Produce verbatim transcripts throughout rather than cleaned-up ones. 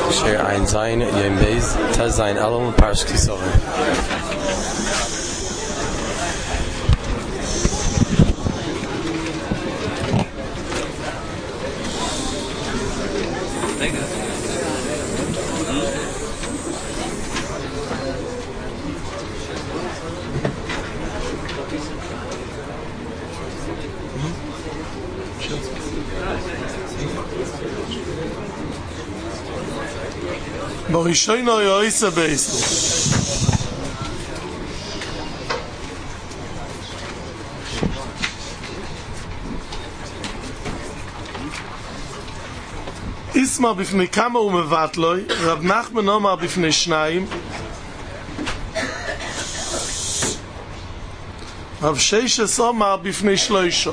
Share Ein Zayin Yom Beis Tez Zayin Elul Parshas Kisavim. Borishayno yoyse beis. Isma bifnei kama umevatloi, Rav Nachman omar bifnei shnayim, Rav Sheishes omar bifnei shloisha.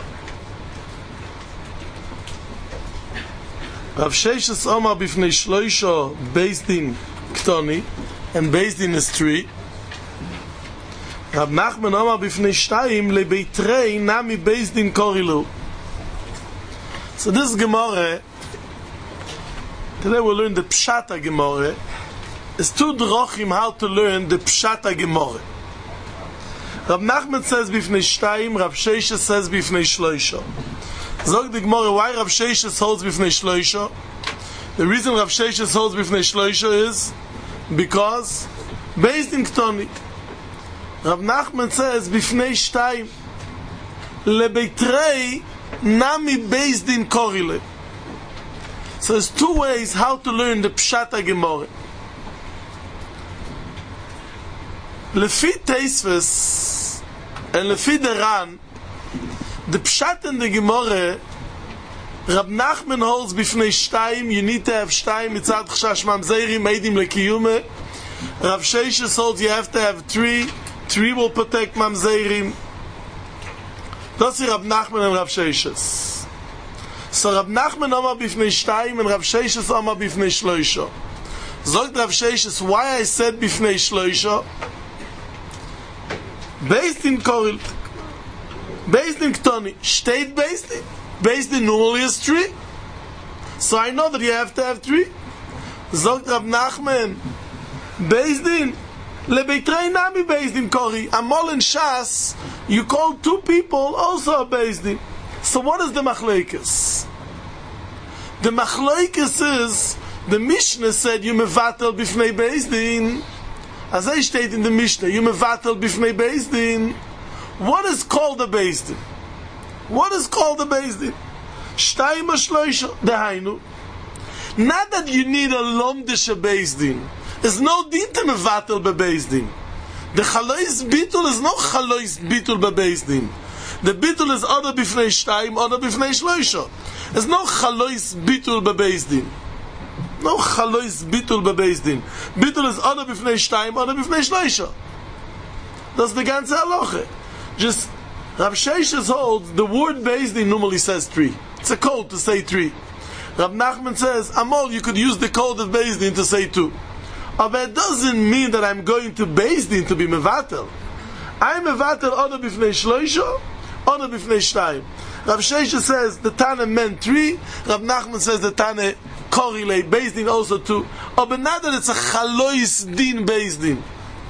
Rav Sheishes omar bifnei shloisha based in Ktoni and based in the street. Rav Nachman omar bifnei shtayim lebeitrei nami based in Korilu. So this Gemara, today we'll learn the Pshata Gemara. It's two drochim how to learn the Pshata Gemara. Rav Nachman says bifnei shtayim, Rav Sheishes says bifnei shloisha. Zog the Gemara, why Rav Sheishes holds bifnei shloisha? The reason Rav Sheishes holds bifnei shloisha is because based in Ktoni. Rav Nachman says bifnei shtayim lebeitrei nami based in Korile. So there's two ways how to learn the Pshata Gemara. Lefi Teisves and Lefi Deran, the Pshat in the Gemara, Rab Nachman holds bifnei shtayim, you need to have shtayim mitzad chashash mamzerim meidim lekiyume. Rav Sheishes holds you have to have three, three will protect mamzerim. That's Rab Nachman and Rav Sheishes. So Rab Nachman omar bifnei shtayim and Rav Sheishes omar bifnei shloisha. Zogt Rav Sheishes, why I said bifnei shloisha? Based in Koril, based in Ktoni, state based in, based in normally is three. So I know that you have to have three. Zogt Rav Nachman, based in lebeitrei nami based in Kori. Amol and Shas, you call two people also based in. So what is the machlekes? The machlekes is the Mishnah said you mevatel bifnei based in. As I state in the Mishnah, you mevatel bifnei based in. What is called a based in? What is called a based in? Shtayim shloisha dehainu. Not that you need a lomdisha based in. There's no din to mevatel be based in. The chalois bitul is no chalois bitul be based in. The bitul is other bifnei shtayim, other bifnei shloisha. There's no chalois bitul be based in. No chalois bitul be based in. Bitul is other bifnei shtayim, other bifnei shloisha. That's the ganze halacha. Just Rav Sheishes holds the word based in normally says three. It's a code to say three. Rav Nachman says, Amol, you could use the code of based in to say two. But it doesn't mean that I'm going to based in to be mevatel. I'm mevatel other bifnei shloisha, other bifnei shtayim. Rav Sheishes says the Tana meant three. Rav Nachman says the Tana correlate based in also two. But not that it's a chalois din based in.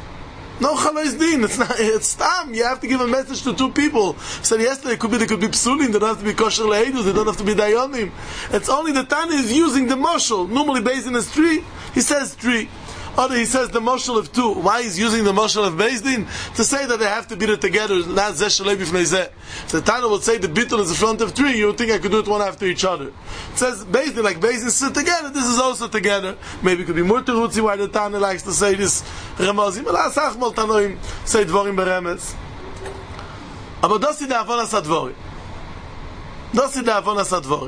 No chalois din. It's not. It's tam. You have to give a message to two people. So yesterday it could be they could be psulim. They don't have to be kosher leedus. They don't have to be dayanim. It's only the Tana is using the mashal. Normally based in is three. He says three. Or he says the mashal of two. Why he's using the mashal of based in? To say that they have to be it together. Not zeh shalei bifnei zeh. If the Tana would say the bitul is in front of three, you would think I could do it one after each other. It says based in, like based in sit together. This is also together. Maybe it could be more terutzi why the Tana likes to say this. Remazim ala sachmal tanoim say dvorim beremes. Aber das ist der avonas advorim. Das ist der avonas advorim.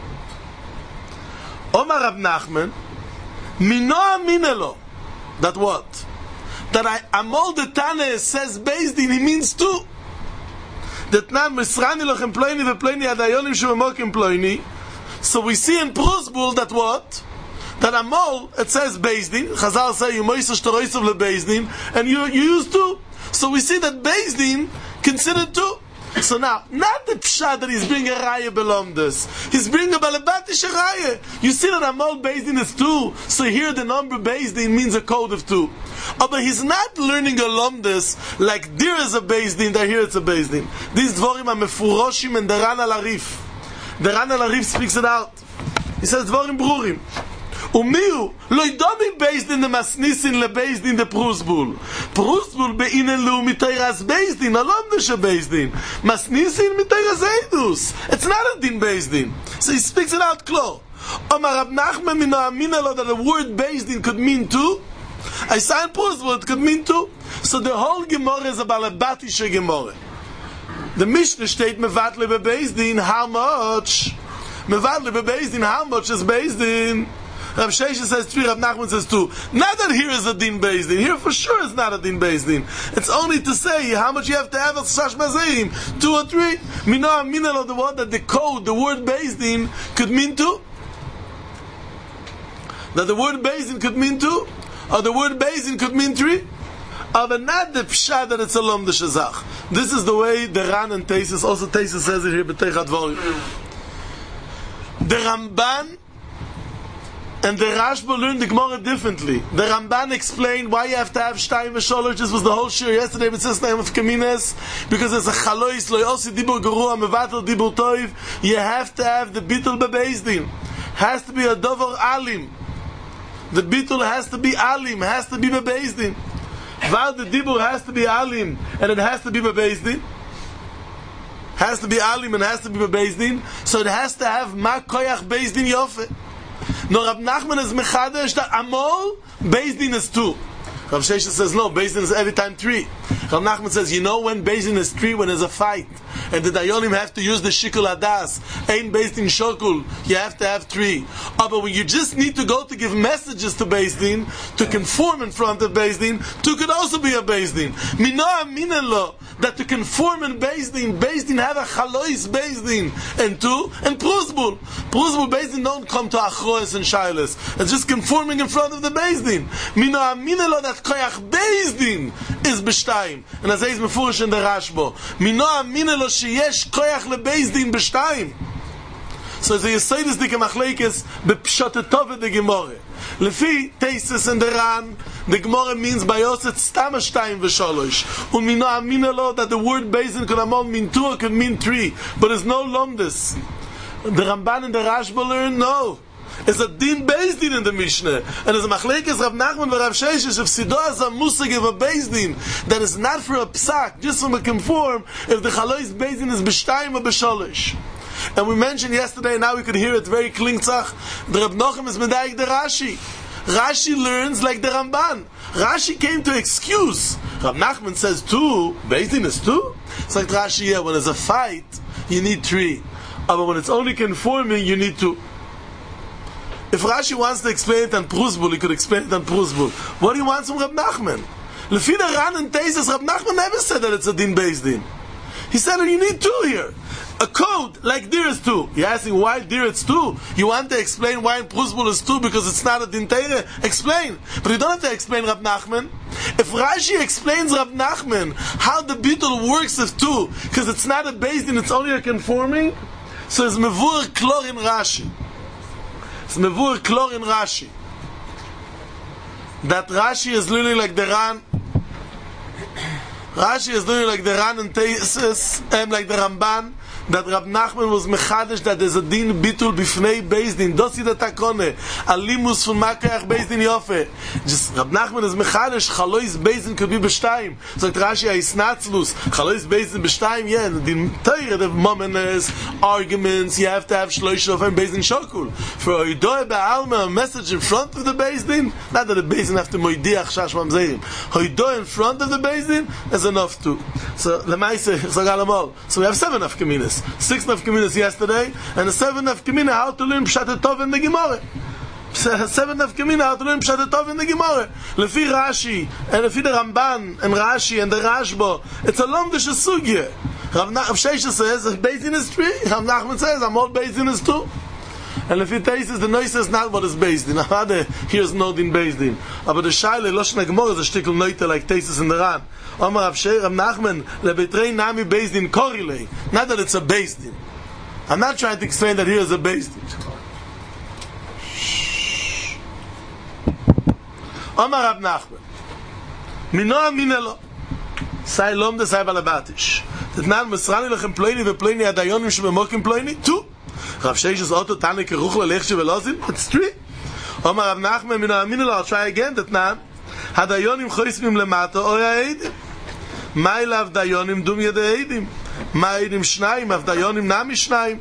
Omar Rab Nachman, mino aminelo. That what? That I Amol the Tana says based in, he means two. That nan misrani lochem ploini veploini adayonim shememokim ploini. So we see in Prusbul that what? That Amol, it says based in. Chazal say you moisash toroisav le based in, and you you use two. So we see that based in considered two. So now, not the pshat that he's bringing a raya belomdes. He's bringing a balabatish raya. You see that Amol Beis Din is two, so here the number Beis Din means a code of two. Oh, but he's not learning a lomdes like there is a Beis Din, that here it's a Beis Din. These dvorim are mefuroshim and the Ran al Arif. The Ran al Arif speaks it out. He says dvorim brurim. Umiu lo idomi Beis Din the masnisin le Beis Din the prusbul. Prusbul beinen lu mitayras Beis Din, a lomdes a Beis Din. Masnisin mitayras eidus. It's not a din Beis Din. So he speaks it out clear. Omar Rab Nachman min ha'amina lo that the word Beis Din could mean two. I say in prusbul it could mean two. So the whole Gemara is about a batisha Gemara. The Mishnah state mevatle be Beis Din, how much? Mevatle be Beis Din, how much is Beis Din? Rav Sheshes says three, Rav Nachman says two. Not that here is a din Beis Din. Here for sure is not a din Beis Din. It's only to say how much you have to have at Sash Mazeim. Two or three. Mina Minal of the one that the code, the word Beis Din could mean two. That the word Beis Din could mean two. Or the word Beis Din could mean three. But not the pshat that it's a lom de shazach. This is the way the Ran and Teisus, also Teisus says it here, B'teichat Vorim. The Ramban and the Rashba learned the Gemara differently. The Ramban explained why you have to have Shtayim v'Sholosh. This was the whole shir yesterday with this name of Kamines, because it's a Chalois, lo yosi dibur gerua, mevatel dibur toiv. You have to have the Bitul beBeis Din. Has to be a Dover Alim. The Bitul has to be Alim, has to be beBeis Din. While the Dibur has to be Alim, and it has to be beBeis Din. Has to be Alim and has to be beBeis Din. So it has to have Ma Koyach Beis Din Yofe. No, Rab Nachman is mechadesh that Amol Beis Din is two. Rav Sheshes says no, Beis Din is every time three. Rab Nachman says, you know when Beis Din is three, when there's a fight, and the Dayonim have to use the Shikul Adas, Ein Beis Din Shokul, you have to have three. Oh, but when you just need to go to give messages to Beis Din, to conform in front of Beis Din, two could also be a Beis Din. Minoa Minelo, that to conform in Beis Din, Beis Din have a Chalois Beis Din, and two, and Prusbul. Prusbul Beis Din don't come to Achroes and Shailes. It's just conforming in front of the Beis Din. Minoa Minelo, that Koyach Beis Din is B'shtayim. And as is mefurish in the Rashbo. Minoa Minelo sheyesh Koyach leBeis Din B'shtayim. So the Yesodis dike Machlekes bepshotetov de Gemara. Lefi Teisus and the Ran, the Gemara means by Yoset Stam Shtayim v'Sholosh. Un Minoa Minelo that the word Beis Din could amol mean two or could mean three, but there's no lomdes. The Ramban and the Rashba learn no. It's a din Beis Din in the Mishnah. And as a machlekes Rav Nachman and Rav Sheshes, if Sido has a musig of a Beis Din, that is not for a psak, just from a conform, if the Chalois Beis Din is b'shtayim or b'sholosh. And we mentioned yesterday, now we could hear it very klingtzach, the Rab Nochem is medayik the Rashi. Rashi learns like the Ramban. Rashi came to excuse. Rav Nachman says two, Beis Din is two? It's like Rashi, yeah, when there's a fight, you need three. But when it's only conforming, you need two. If Rashi wants to explain it on Prusbul, he could explain it on Prusbul. What do you want from Rab Nachman? Lefi the Ran and Teisus, Rab Nachman never said that it's a din Beis Din. He said that you need two here. A code like there is two. You're asking why there it's two. You want to explain why in Prusbul is two because it's not a din Teire? Explain. But you don't have to explain Rab Nachman. If Rashi explains Rab Nachman how the Bitul works of two, because it's not a Beis Din, it's only a conforming, so it's mevur klor in Rashi. It's mevur klor in Rashi. That Rashi is literally like the Ran. Rashi is literally like the Ran and Teisus, and like the Ramban. That Rab Nachman was mechadish that there's a din bitul bifnei Beis Din. Dosi da takone. Alimus von Makayach Beis Din Yofe. Just Rab Nachman is mechadish. Chalois Beis Din could be b'shtayim. So like Rashi is natzlus. Chalois Beis Din b'shtayim. Yeah, the din Torah, the momenes, arguments. You have to have shloish of and Beis Din shokul. For Hoidoy be'alma, a message in front of the Beis Din. Not that the Beis Din have to moidiach shash mamzerim. Hoidoy in front of the Beis Din is enough too. So lemaise so galamol. So we have seven nafkaminas. Six nafkaminas yesterday, and a seven nafkamina how to learn Pshat Tov in the Gemara. Seven nafkamina how to learn Pshat Tov in the Gemara. Lefi Rashi, and lefi the Ramban, and Rashi, and the Rashba, it's a lomdish sugya. Rav Sheshes says, Beis Din is three. Rav Nachman says, Amol Beis Din is two. And if it is, the noise is not what is based in. Ahade, here's no din based in. Aber the Shaila, Loshen HaGemorah is a shtickle noite like Tesis in the Ran. Omar Rav Sheir, Rav Nachman, Lebetrei Nami based in Korile. Not that it's a based in. I'm not trying to explain that here is a based in. Omar Rav Nachman, Minoa Minelo, Sai Lom de Sai Balabatish. Dat nan Mesrani lechem ploini ve ploini adayonim shebemokim ploini. Two. Rav Sheshes Otto Tani Keruchla Lechshe Velozin. It's three. Omar Rav Nachman Minoa Minelo. I'll try again. Dat nan Hadayonim choismim lemata oya eidim. Mai lav dayonim dum yede eidim. Mai eidim shnayim av dayonim nami shnayim.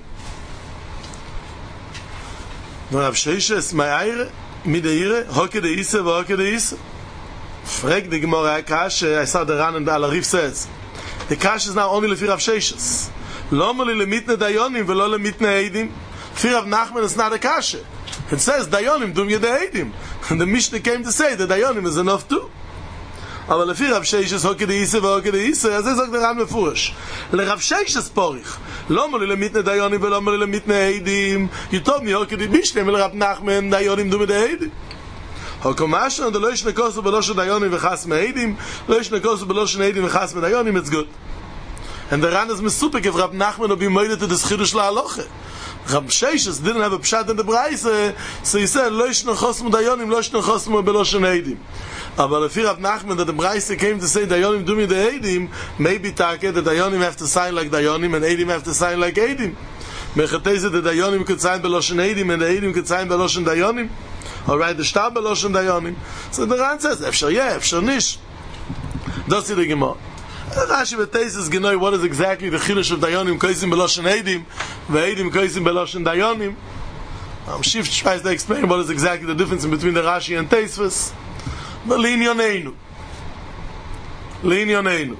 Rav Sheshes Ma'ayre Mideire Hoke de Isse Hoke de Isse. Frag the Gemara Kashe. I saw the Ran and the Alarif says the Kashe is now only lefi Rav Sheshes. Lo moli lemitne dayonim velo lemitne eidim. Fi Rav Nachman is not a Kashe. It says dayonim dum yede eidim. And the Mishnah came to say that dayonim is enough too. Aber lefi Rav Sheshes Hoke de Isse Hoke de Isse. As I said the Ran mefurish. Le Rav Sheshes porich. Lo moli lemitne dayonim velo moli lemitne eidim. You told me Hoke de Mishnah velo Rav Nachman dayonim dum yede eidim. Hokomash and the Loshne Kosu Beloshne Dayonim v'chas me'edim, Loshne Kosu Beloshne Eidim v'chas me'dayonim, it's good. And the Ran is mesupik if Rab Nachman will be made to the Chidush la'aloche. Rab Sheshes didn't have a pshat in the Braise, so he said, Loshne Chos me'dayonim, Loshne Chos me'beloshne Eidim. But if Rab Nachman that the Braise came to say Dayonim dumi the Eidim, maybe take the Dayonim have to sign like Dayonim and Eidim have to sign like Eidim. Mechateze the Dayonim could sign beloshne Eidim and the Eidim could sign beloshne Dayonim. All right, the shtab beloshne dayonim. So the Ran says, "Efshar yeah, efshar nish." That's the Gemara. Rashi v'Teisus genoi what is exactly the chiddush of dayonim koisim beloshne eidim, ve'eidim koisim beloshne dayonim. Um, Shift tries to explain what is exactly the difference between the Rashi and Teisvus. But linyoneinu, linyoneinu.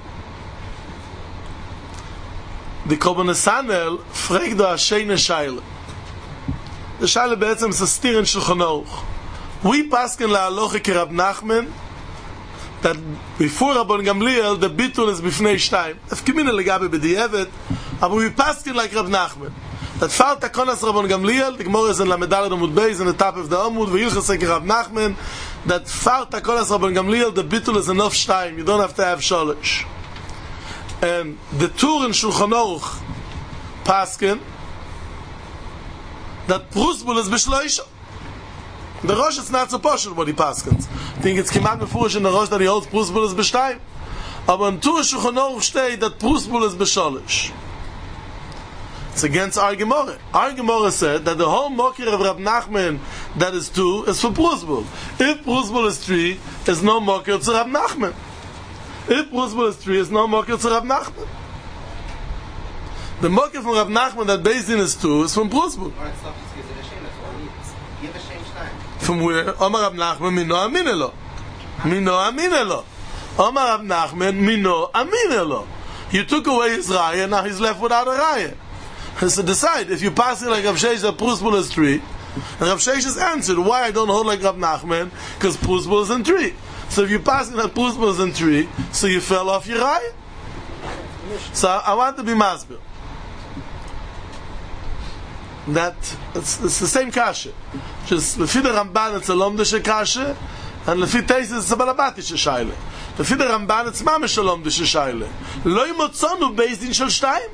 The Korban Nesanel fragt do Hasheine Shaila. The Shaila be'etzem is a stir in Shulchan Aruch. We pasken la'aloche ke Rab Nachman that before Rabban Gamliel the bitul is b'fnei shtayim. Efkimina legabe b'di'evet, but we pasken like Rab Nachman. That far takonas Rabban Gamliel, the Gemara is in Lamedalad Amud Beis in the top of the Amud, v'yilchasek ke Rab Nachman, that far takonas Rabban Gamliel the bitul is enough shtayim. You don't have to have sholosh. And the Tur in Shulchan Aruch pasken that Prusbul is b'shloisha. The Rosh is not so partial what he paskens. I think it's Kimat Mefurish in the Rosh that he holds Prusbul is b'shtayim. Aber in Tur Shulchan Aruch steht that Prusbul is b'sholish. It's against our Gemara. Our Gemara said that the whole Mokir of Rab Nachman that is two is for Prusbul. If Prusbul is three, there's no Mokir to Rab Nachman. If Prusbul is three, there's no Mokir to Rab Nachman. The Mokir from Rab Nachman that based in is two is from Prusbul. From where? Omar Rab Nachman mino aminelo. Mino aminelo. Omar Rab Nachman mino aminelo. You took away his raya, now he's left without a raya. So decide, if you pass it like Rav Sheshes that Prusbul is three, and Rav Sheshes answered, why I don't hold like Rab Nachman? Because Prusbul is in three. So if you pass it that Prusbul is in three, so you fell off your raya. So I want to be masbir. That it's, it's the same kasha. Just lefi the Ramban it's a lomdische kasha, and lefi Teisvus it's a balabatische shaila. Lefi the Ramban it's mamish a lomdische shaila. Lo yimotzonu based in shel shtayim.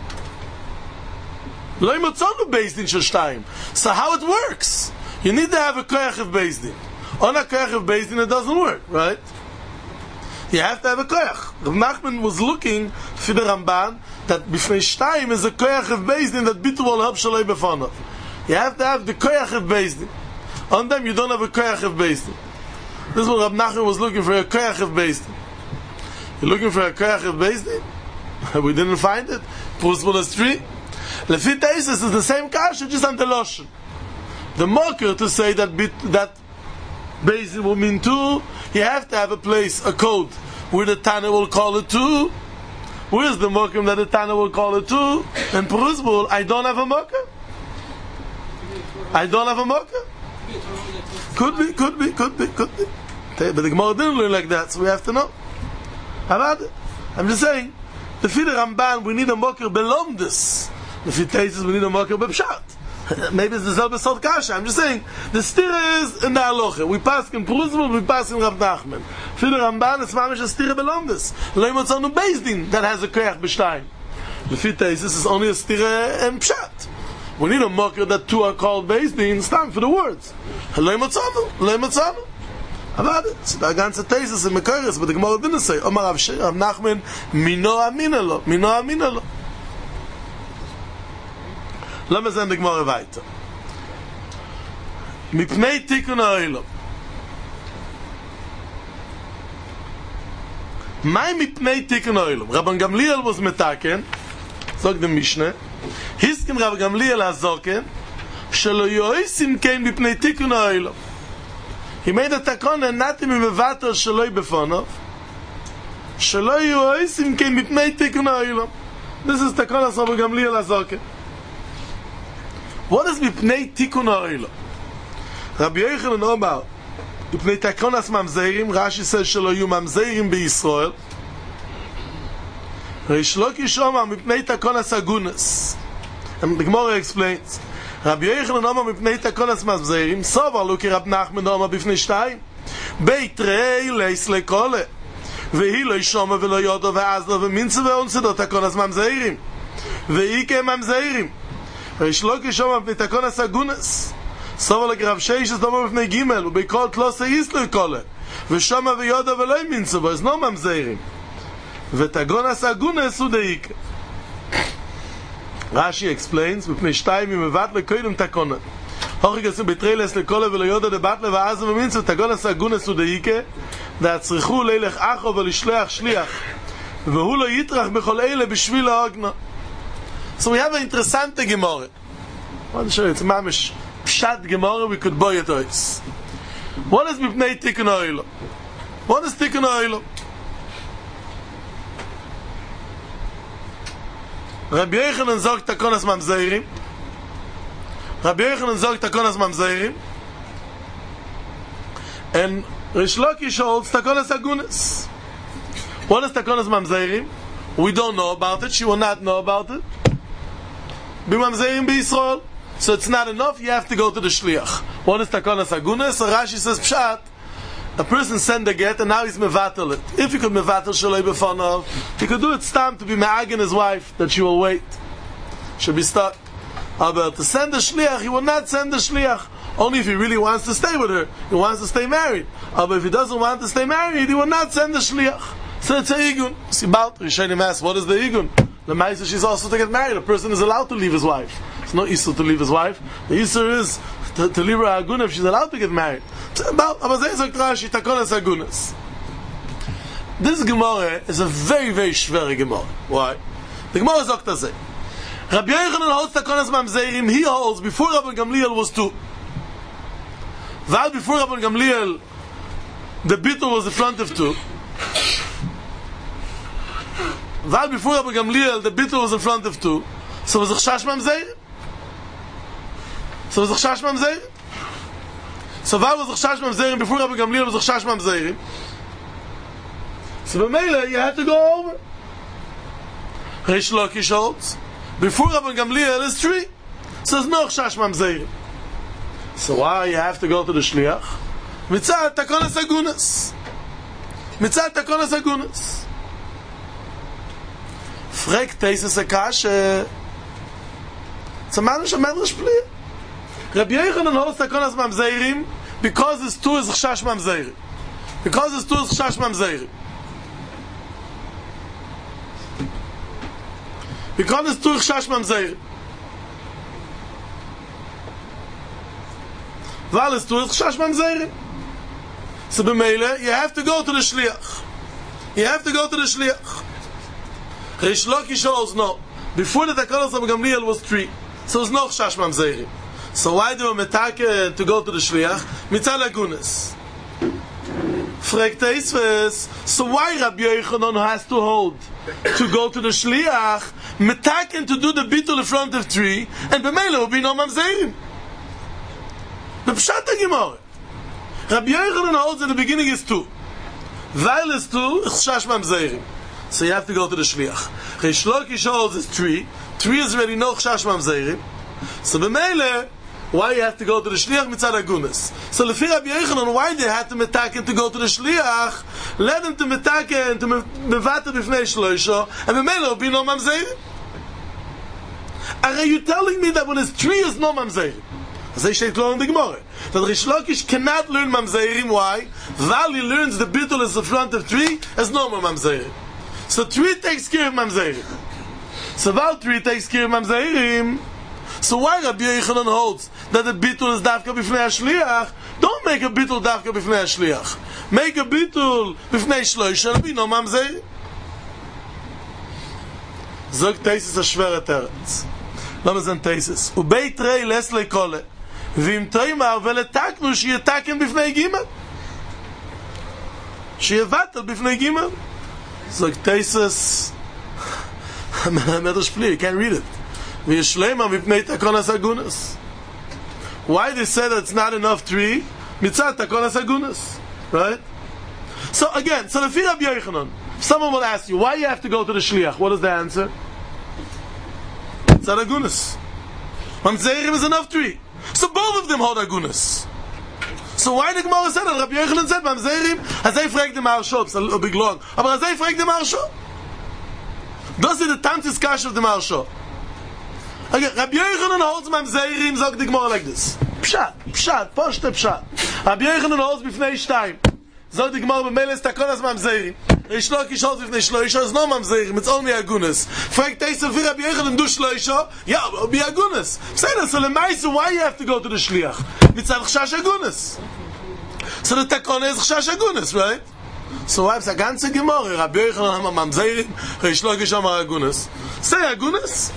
Lo yimotzonu based in shel shtayim. So how it works? You need to have a koyach of based in. On a koyach of based in it doesn't work, right? You have to have a koyach. Rav Nachman was looking for the Ramban that b'fnei shtayim is a koyach of based in that bitul will help shalei b'fanav. You have to have the koyach of based in. On them you don't have a koyach of based in. This is what Rav Nachman was looking for, a koyach of based in. You're looking for a koyach of based in? We didn't find it. Prusbul is three. Lefi Teisvus is the same kasha, just on the Loshen. The mocker to say that bit, that based in will mean two, you have to have a place, a code, where the Tana will call it two. Where's the mokum that the Tana will call it two? And Prusbul, I don't have a mokum. I don't have a mokum. Could be, could be, could be, could be. But the Gemara didn't learn like that, so we have to know. How about it? I'm just saying, the Fide Ramban, we need a mokum belomdus. The Teisvus, we need a mokum b'pshat. Maybe it's the Zelbe Sod Kasha. I'm just saying, the stira is in the halacha. We pass in Pruzman, we pass in Rav Nachman. For the Ramban, it's mamish a stira belondes. Leimotz on the Bezdin that has a koyach b'shtayim. The fifth is, this is only a stira and pshat. We need a mocker that two are called Bezdin. It's time for the words. Leimotz on, Leimotz on. Aber it's the ganze thesis in Mekayres, but the Gemara didn't say, Omar Rav Nachman, Mino Aminalo, Mino Aminalo. Lass uns endlich mal weiter. Mipnei Tikkun ha'olam. Mai mipnei Tikkun ha'olam? Rabban Gamliel was metaken, sagt der Mishne, hisken Rabban Gamliel hazoken, shelo yoisim kein mipnei Tikkun ha'olam. He made a takon and not him mevater sheloi befonov, shelo yoisim kein mipnei Tikkun ha'olam. This is takon as Rabban Gamliel hazoken. What is mipnei tikkun ha'olam? Rabbi Yochanan Omar, mipnei takonas mamzerim, Rashi says shelo yu mamzerim beYisrael. Reish Lakish Omar, mipnei takonas agunas. And the Gemara explains, Rabbi Yochanan Omar, mipnei takonas mamzerim, Sovar Luki Rab Nachman Omar bifnei shtayim, Beit rei leis lekole, vehi lo yishoma velo yodo ve'azlo ve'minze ve'onsedo takonas mamzerim, vehi ke mamzerim. Reish Lakish Omar b'nei takonas agunas. Sovar like Rav Sheish is Omar b'nei Gimel, u'beikol tlose yislo yikole, v'shoma v'yoda v'lo yiminze, v'ez no mamzerim. V'tagonas agunas hu deike. Rashi explains, b'pnei shtayim yimevat lekoidem takona. Hochi gasim betreiles lekole v'lo yoda debatle v'azim v'minze, v'tagonas agunas hu deike, da'atzrichu leilech acho v'lishleach shliach, v'hu lo yitrach b'chol eile b'shvil ha'ogna. So we have an interessante Gemara. I want to show you, it's a mamish pshat Gemara, we could buy it ois. What is mipnei tikkun ha'olam? What is tikkun ha'olam? Rabbi Yochanan sagt takonas mamzerim. Rabbi Yochanan sagt takonas mamzerim. And Reish Lakish holds takonas agunas. What is takonas mamzerim? We don't know about it. She will not know about it. B'mamzerim b'Yisrael. So it's not enough, you have to go to the shliach. What is takonas agunas? So Rashi says pshat, a person sent a get and now he's mevatel it. If he could mevatel shaloi b'fanov, he could do it stam to be me'agen his wife, that she will wait. She'll be stuck. But to send a shliach, he will not send a shliach. Only if he really wants to stay with her. He wants to stay married. But if he doesn't want to stay married, he will not send a shliach. So it's a igun. See about Rishonim ask, what is the igun? The Maisa, she's also to get married. A person is allowed to leave his wife. It's no Isur to leave his wife. The Isur is to, to leave her agun if she's allowed to get married. This Gemara is a very, very schwere Gemara. Why? The Gemara sagt das. Rabbi Yochanan holds takonas mamzerim. He holds before Rabban Gamliel was two. While before Rabban Gamliel, the bittul was the front of two. While before Rabban Gamliel, the bittul was in front of two. So was a chash mamzerim. So was a chash mamzerim. So while was a chash mamzerim before Rabban Gamliel was a chash mamzerim. So b'meila you had to go over. Reish Lakish holds before Rabban Gamliel is three. So there's no chash mamzerim. So why you have to go to the shliach? Mitzat takonas agunas. Mitzat takonas agunas. Fragt Teises a kashe. It's a manish a medrash plea. Rabbi Yochanan holds takonas mamzerim because it's two is chash mamzerim. Because it's two is chash mamzerim. Because it's two is chash mamzerim. While it's two is chash mamzerim. So b'meile, you have to go to the shliach. You have to go to the shliach. Reish Lakish holds no. Before the takonas of Gamliel was three. So it's no chash mamzerim. So why do we metake to go to the shliach? Mitzal agunas. Fragt Teisves. So why Rabbi Yochanan has to hold to go to the shliach, metaken to do the bittul in front of three, and b'meila will be no mamzerim. The pshat Gemara. Rabbi Yochanan holds in the beginning is two. While is two, it's chash mamzerim. So you have to go to the shliach. Reish Lakish holds is three. Three is already no chash mamzerim. So b'meile, why you have to go to the shliach mitzad agunas? So lefi Rabbi Yochanan, why they had to metaken to go to the shliach? Let them to metaken to mevata b'fnei shloisha, and b'meile will be no mamzerim. Are you telling me that when it's three is no mamzerim? As I say, in the Gemara, that Rish Lakish cannot learn mamzerim. Why? While he learns the bittul is the front of three, as no more mamzerim. So three takes care of mamzerim. So while three takes care of mamzerim, so why Rabbi Yochanan holds that the bittul is dafka b'fnei hashliach? Don't make a bittul dafka b'fnei hashliach. Make a bittul b'fnei shloisha, and be no mamzerim. Zog teisis a shveret eretz. Lama zan teisis. Ubei trei les lekole. V'im toimar v'letaknu sheyetaken b'fnei gimel. Sheyevatel b'fnei gimel. Zog teisis. Medrash Pli, you can't read it. V'yishlema v'pnei takonas agunas. Why they say that it's not enough three? Mitzat takonas agunas. Right? So again, so the Rabbi Yochanan, someone will ask you, why you have to go to the shliach? What is the answer? Mitzat agunas. Mamzerim is enough three. So both of them hold agunas. So why the Gemara said that? Rabbi Yochanan said, Mamzerim, Hazei fragt the Maharsha, it's a big long, but Hazei fragt the Maharsha. Das ist the Tanzis Kash of the Maharsha. Okay, Rabbi Yochanan holds Mamzerim, sagt the Gemara like this. Pshat, Pshat, Poshte Pshat. Rabbi Yochanan holds b'fnei Shtayim. Sagt the Gemara, b'meles takonas Mamzerim. Rish Lakish holds b'fnei Shloisha, it's no Mamzerim, it's only agunas. Fragt Teisel for Rabbi Yochanan, do Shloisha? Yeah, it'll be agunas. Say that, so l'maisa, why you have to go to the Shliach? Mitzad Chshash agunas. So the takona is Chshash agunas, right? So why is a ganze Gemara? Rabbi Yochanan hamar Mamzerim, Rish Lakish hamar agunas. Say agunas?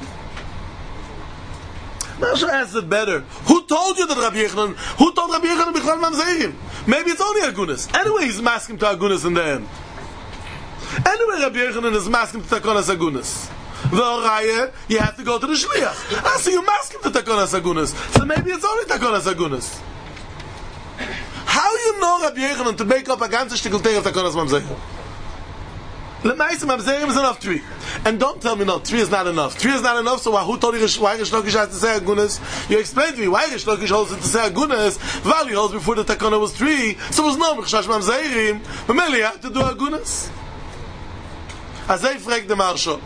Marsha answered it better. Who told you that Rabbi Yochanan? Who told Rabbi Yochanan b'chlal mamzerim? Maybe it's only agunas. Anyway, he's masking to agunas in the end. Anyway, Rabbi Yochanan is masking to takonas agunas. The oraya, you have to go to the shliach. Ah, so you masking to takonas agunas. So maybe it's only takonas agunas. How you know Rabbi Yochanan to make up a ganze shtickle thing of takonas mamzerim? L'maisa mamzerim is enough three. And don't tell me no, three is not enough. Three is not enough, so who told you why Rish Lakish has to say agunas? You explained to me why Rish Lakish holds it to say agunas. Vali holds before the takona was three, so it was no Mechshash mamzerim. But Meli had to do agunas. Azay fragt the Maharsha.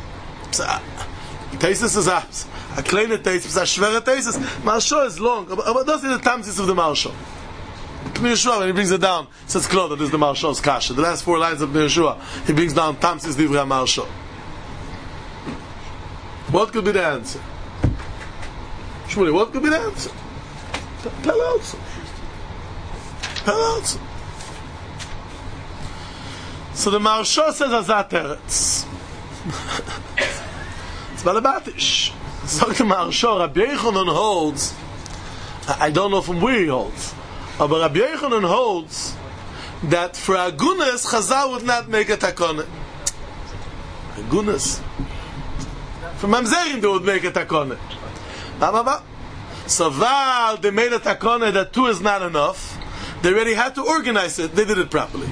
Teisis is a a kleine teisis, a schwere teisis. Maharsha is long, but those are the tamsis of the Maharsha. Yeshua, when he brings it down, it says clear that this is the Maharsha's kasha. The last four lines of Yeshua, he brings down tamsis divrei Maharsha. What could be the answer? Shmuley, what could be the answer? Tell us. Tell us. So the Maharsha says Azat Eretz. It's Balabatish. So the Maharsha, Rabbi Yochanan holds, I don't know from where he holds, but Rabbi Yochanan holds that for agunas, Chazal would not make a takona. Agunas. For mamzerim they would make a takona. So while they made a takona that two is not enough, they already had to organize it. They did it properly.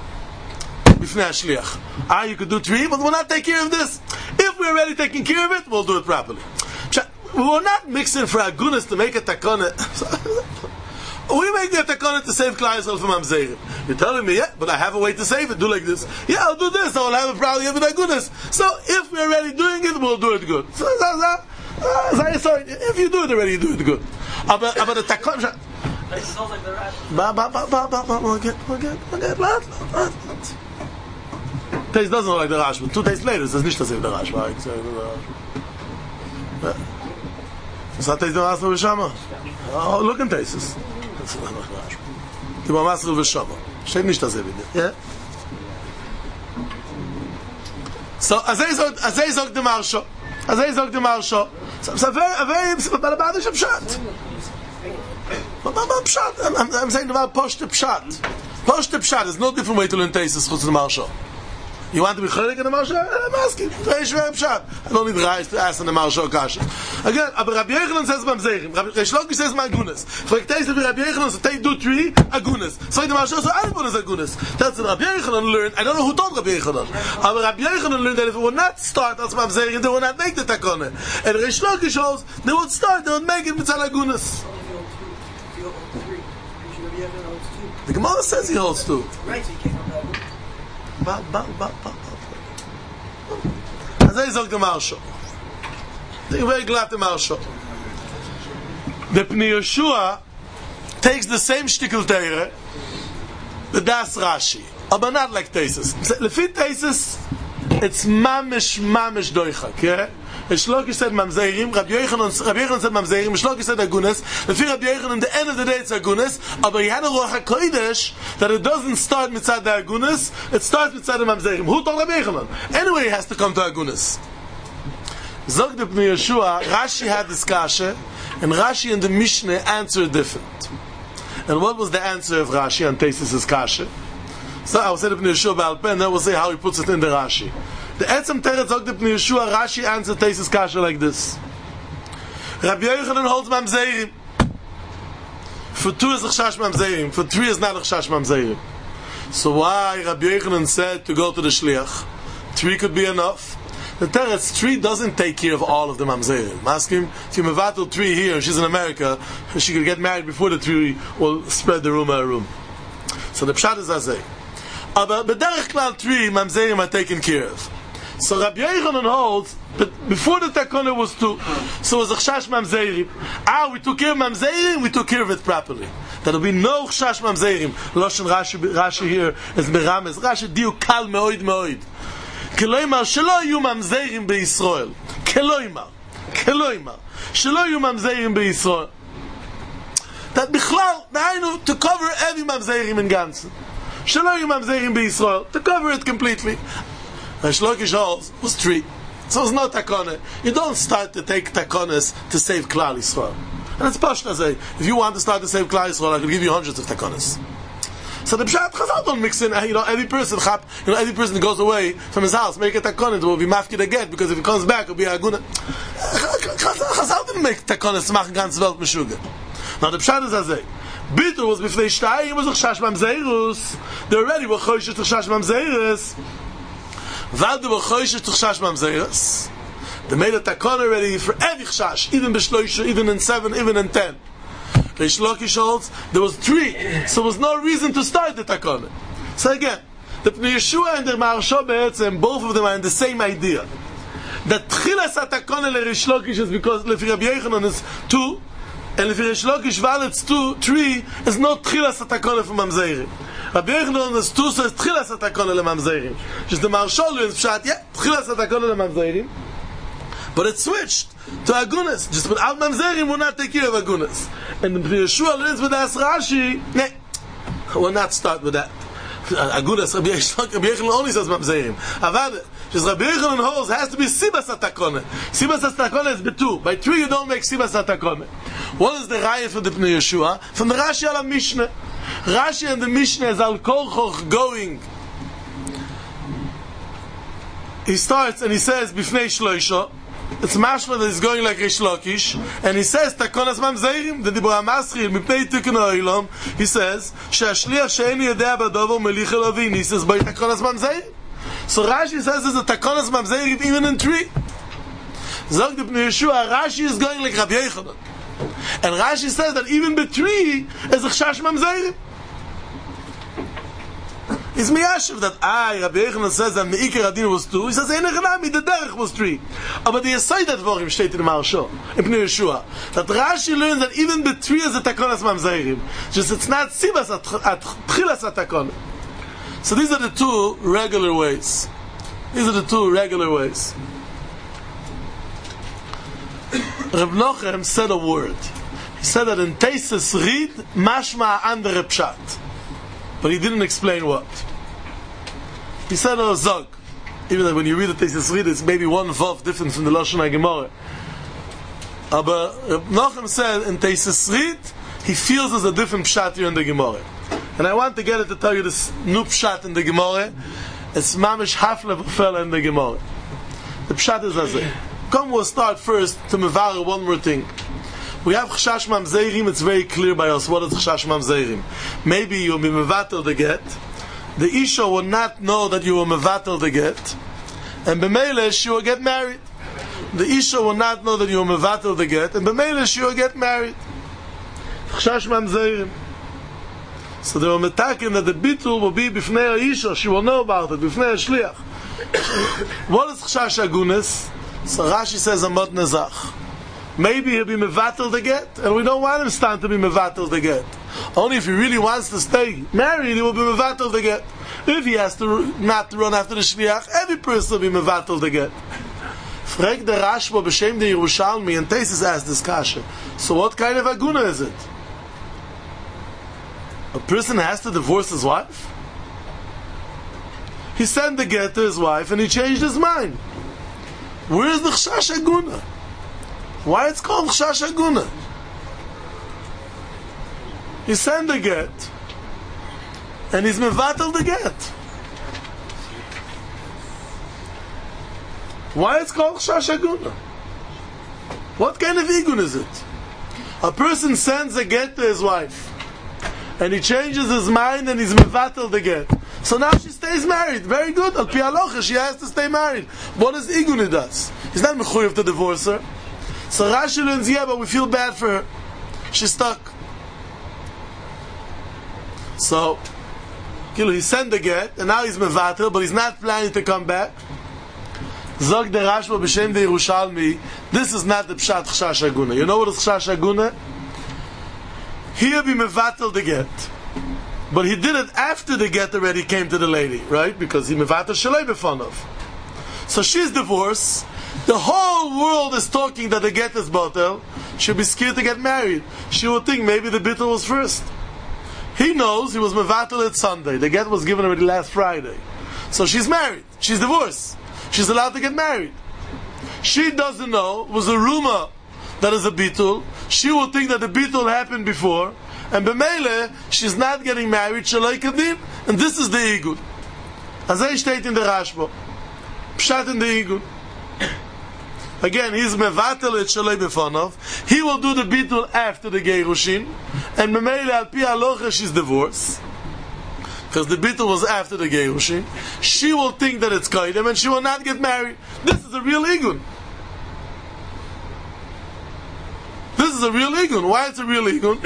Ah, you could do three, but we'll not take care of this. If we're already taking care of it, we'll do it properly. We're not mixing for agunas to make a takona. We make the takana to save Klal Yisrael from mamzerim. You're telling me, yeah, but I have a way to save it. Do like this. Yeah, I'll do this. I will have a problem with agunas. So if we're already doing it, we'll do it good. So, so, so, uh, so if you do it already, you do it good. About the takana. It smells like the rat. Ba ba ba ba ba ba. We'll get, we'll get, we'll get. Lat, lat, lat. Taste doesn't look like the Rash, but two days later, it says nicht to save the Rash. So that taste the Rash with Shama. Oh, look and taste this. Die Mamasel v'Shama. Steht nicht das evident. Yeah? So, as I sagt, as I sagt the Maharsha. As I sagt the Maharsha. So, it's a very, a very, but a bad pshat. Pshat. I'm, I'm saying about Poshte Pshat. Poshte Pshat is no different way to learn Teisus chutz the Maharsha. You want to be chaylik in the Marsha? I'm asking. Very shver pshat. I don't need Reis to ask in the Marsha Kasha. Again, aber Rabbi Yochanan says Mamzerim. Rabbi Shlokish says Magunas. Fragt Teis of Rabbi Yochanan, so take do three Agunas. So the Marsha so Alpon is Agunas. That's what Rabbi Yochanan learned. I don't know who told Rabbi Yochanan. But Rabbi Yochanan learned that if it would not start as Mamzerim, they would not make the Takone. And Rabbi Shlokish holds, they would start, they would make it Mitzal Agunas. The Gemara says he holds two. Right, so you can't come back. Ba, ba, ba, ba, ba. As I said the Marsha. I'm very glad the Marsha. The Pnei Yehoshua takes the same shtickle teire, the Das Rashi, but not like Teisus. Lefi Teisus, it's mamish, mamish doichak, yeah? Shlokish said Mamzerim, Rabbi Yochanan, Rabbi Yochanan said Mamzerim, Shlokish said Agunas. Lefi Rabbi Yochanan, at the end of the day it's Agunas, but he had a Ruach HaKodesh that it doesn't start mitzad the Agunas, it starts mitzad the Mamzerim. Who told Rabbi Yochanan? Anyway, he has to come to Agunas. Zog the Pnei Yehoshua, Rashi had this kasha, and Rashi and the Mishnah answered different. And what was the answer of Rashi on Teisus' kasha? So I will say the Pnei Yehoshua Baal Peh, and then we'll say how he puts it in the Rashi. The Etzem Teretz Zog the Pnei Yehoshua, Rashi answered Teisus' kasha like this. Rabbi Yochanan holds Mamzerim. For two is Chashash Mamzerim. For three is not Chashash Mamzerim. So why Rabbi Yochanan said to go to the Shliach? Three could be enough. The Teretz, three doesn't take care of all of the Mamzerim. Ask him, if you mevatel three here, and she's in America, she could get married before the three will spread the rumor a room. So the Pshat is Azay. But B'derech Klal three Mamzerim are taken care of. So Rabbi Yochanan holds, but before the Takona was two, so it was a Chashash Mamzerim. Ah, we took care of Mamzerim, we took care of it properly. There will be no Chashash Mamzerim. Loshen Rashi, Rashi here is Merames. Rashi diu kal meoid meoid. Keloimar, shelo yu Mamzerim beYisrael. Keloimar. Keloimar. Shelo yu Mamzerim beYisrael. That Bichlal, Nainu, to cover every Mamzerim in Ganzen. Shelo yu Mamzerim beYisrael. To cover it completely. Shlokish holds was three. So it's not takone. You don't start to take takones to save Klal Yisrael. And it's pashta say, if you want to start to save Klal Yisrael, I can give you hundreds of takones. So the Pshat Chazal don't mix in, you know, every person, you know, every person that goes away from his house, make a takones, will be mafkid again, because if he comes back, it'll be a guna. Chazal didn't make takones to machen ganz Welt meshuga. Now the Pshat is azay. Bitter was before Shtay, it was a Chash Mamzeirus. They already were Choshesh to Chash Mamzeirus. Valde were Choshesh to Chash Mamzeirus. They made a takon already for every Chash, even B'shloisha, even in seven, even in ten. Reish Lakish holds, there was three, so there was no reason to start the takon. So again, the Pnei Yehoshua and the Maharsha Be'etzem, both of them are in the same idea. That Tchilas HaTakon le Reish Lakish is because Lefi Rabbi Yochanan is two, and Lefi Reish Lakish Val it's two, three, is not Tchilas HaTakon for Mamzerim. Rabbi Yochanan is two, so it's Tchilas HaTakon le Mamzerim. Just the Maharsha learns Pshat, yeah, Tchilas HaTakon le Mamzerim, but it switched to Agunas. Just without Mamzerim will not take care of Agunas. And the Yehoshua learns with Das Rashi, nah, we'll not start with that. Agunas, Rabbi Yochanan only says Mamzerim. Avad, just Rabbi Yochanan holds, has to be Sibas HaTakone. Sibas HaTakone is betu. By three you don't make Sibas HaTakone. What is the Raya for the Pnei Yehoshua? From the Rashi al Mishnah. Rashi and the Mishnah is al Korchoch going. He starts and he says, Bifnei Shloisha. It's mashma that he's going like Reish Lakish, and he says takonas mamzerim. The dibur hamaschil mipnei tikkun ha'olam. He says she'ashliach she'eni yodea b'dover melich elovin. He says by takonas mamzerim. So Rashi says there's a takonas mamzerim even in three. Zog the Pnei Yehoshua, Rashi is going like Rabbi Yochanan, and Rashi says that even by three is a chash mamzerim. Is miyashiv that I, Rabbi Yochanan says that Meikar Adin was two. He says Einechanami, the derech was three. But the aside that Vorim state in the Maharsha, in Pnei Yehoshua, that Rashi learns that even the three is a takonas mamzerim. Just it's not sibas at tchilas atakon. So these are the two regular ways. These are the two regular ways. Reb Nochem said a word. He said that in Teisus read mashma andere pshat. But he didn't explain what. He said a zog. Even though when you read the Teisus read, it's maybe one vav different from the Lashon HaGemara. But Reb Nochem said in Teisus read, he feels there's a different pshat here in the Gemara. And I want to get it to tell you this new pshat in the Gemara. It's mamish half level fella in the Gemara. The pshat is as it. Come, we'll start first to mevar one more thing. We have chashash mamzerim. It's very clear by us what is chashash mamzerim. Maybe you'll be mevatel the get. The isha will not know that you will mevatel the get, and b'meile she will get married. The isha will not know that you will mevatel the get, and b'meile she will get married. Chashash mamzerim. So they were metaking that the bitul will be b'fnei isha. She will know about it b'fnei shliach. What is chashash agunis? So Rashi says amot nezach. Maybe he'll be mevatel the get, and we don't want him stand to be mevatel the get. Only if he really wants to stay married, he will be mevatel the get. If he has to not to run after the shliach, every person will be mevatel the get. Frag the Rashba b'shem the Yerushalmi, and Tesis asked this kasha. So what kind of aguna is it? A person has to divorce his wife? He sent the get to his wife, and he changed his mind. Where is the chashash aguna? Why it's called chashash aguna? He sent the get, and he's mevatel the get. Why it's called chashash aguna? What kind of igun is it? A person sends a get to his wife, and he changes his mind, and he's mevatel the get. So now she stays married. Very good. Al pi halacha, she has to stay married. What is igun he does? He's not mechuyev to divorce her. So Rashi learns, yeah, but we feel bad for her. She's stuck. So, he sent the get, and now he's mevatel, but he's not planning to come back. Zog the Rashba b'shem the Yerushalmi, this is not the pshat chashash aguna. You know what is chashash aguna? He'll be mevatel the get, but he did it after the get already came to the lady, right? Because he mevatel shalei b'fanav. So she's divorced. The whole world is talking that the get is batel. She'll be scared to get married. She will think maybe the bittul was first. He knows he was mevatel at Sunday. The get was given already last Friday. So she's married. She's divorced. She's allowed to get married. She doesn't know. It was a rumor that is a bittul. She will think that the bittul happened before. And b'meile, she's not getting married. Shalai kadin. And this is the igun. Azay steht in the Rashba. Pshat in the igun. Again, he's mevatel et shalei b'fanav. He will do the bittul after the gerushin, and b'meile al pi halacha she's divorced, because the bittul was after the gerushin. She will think that it's kaidem, and she will not get married. This is a real igun. This is a real igun. Why it's a real igun?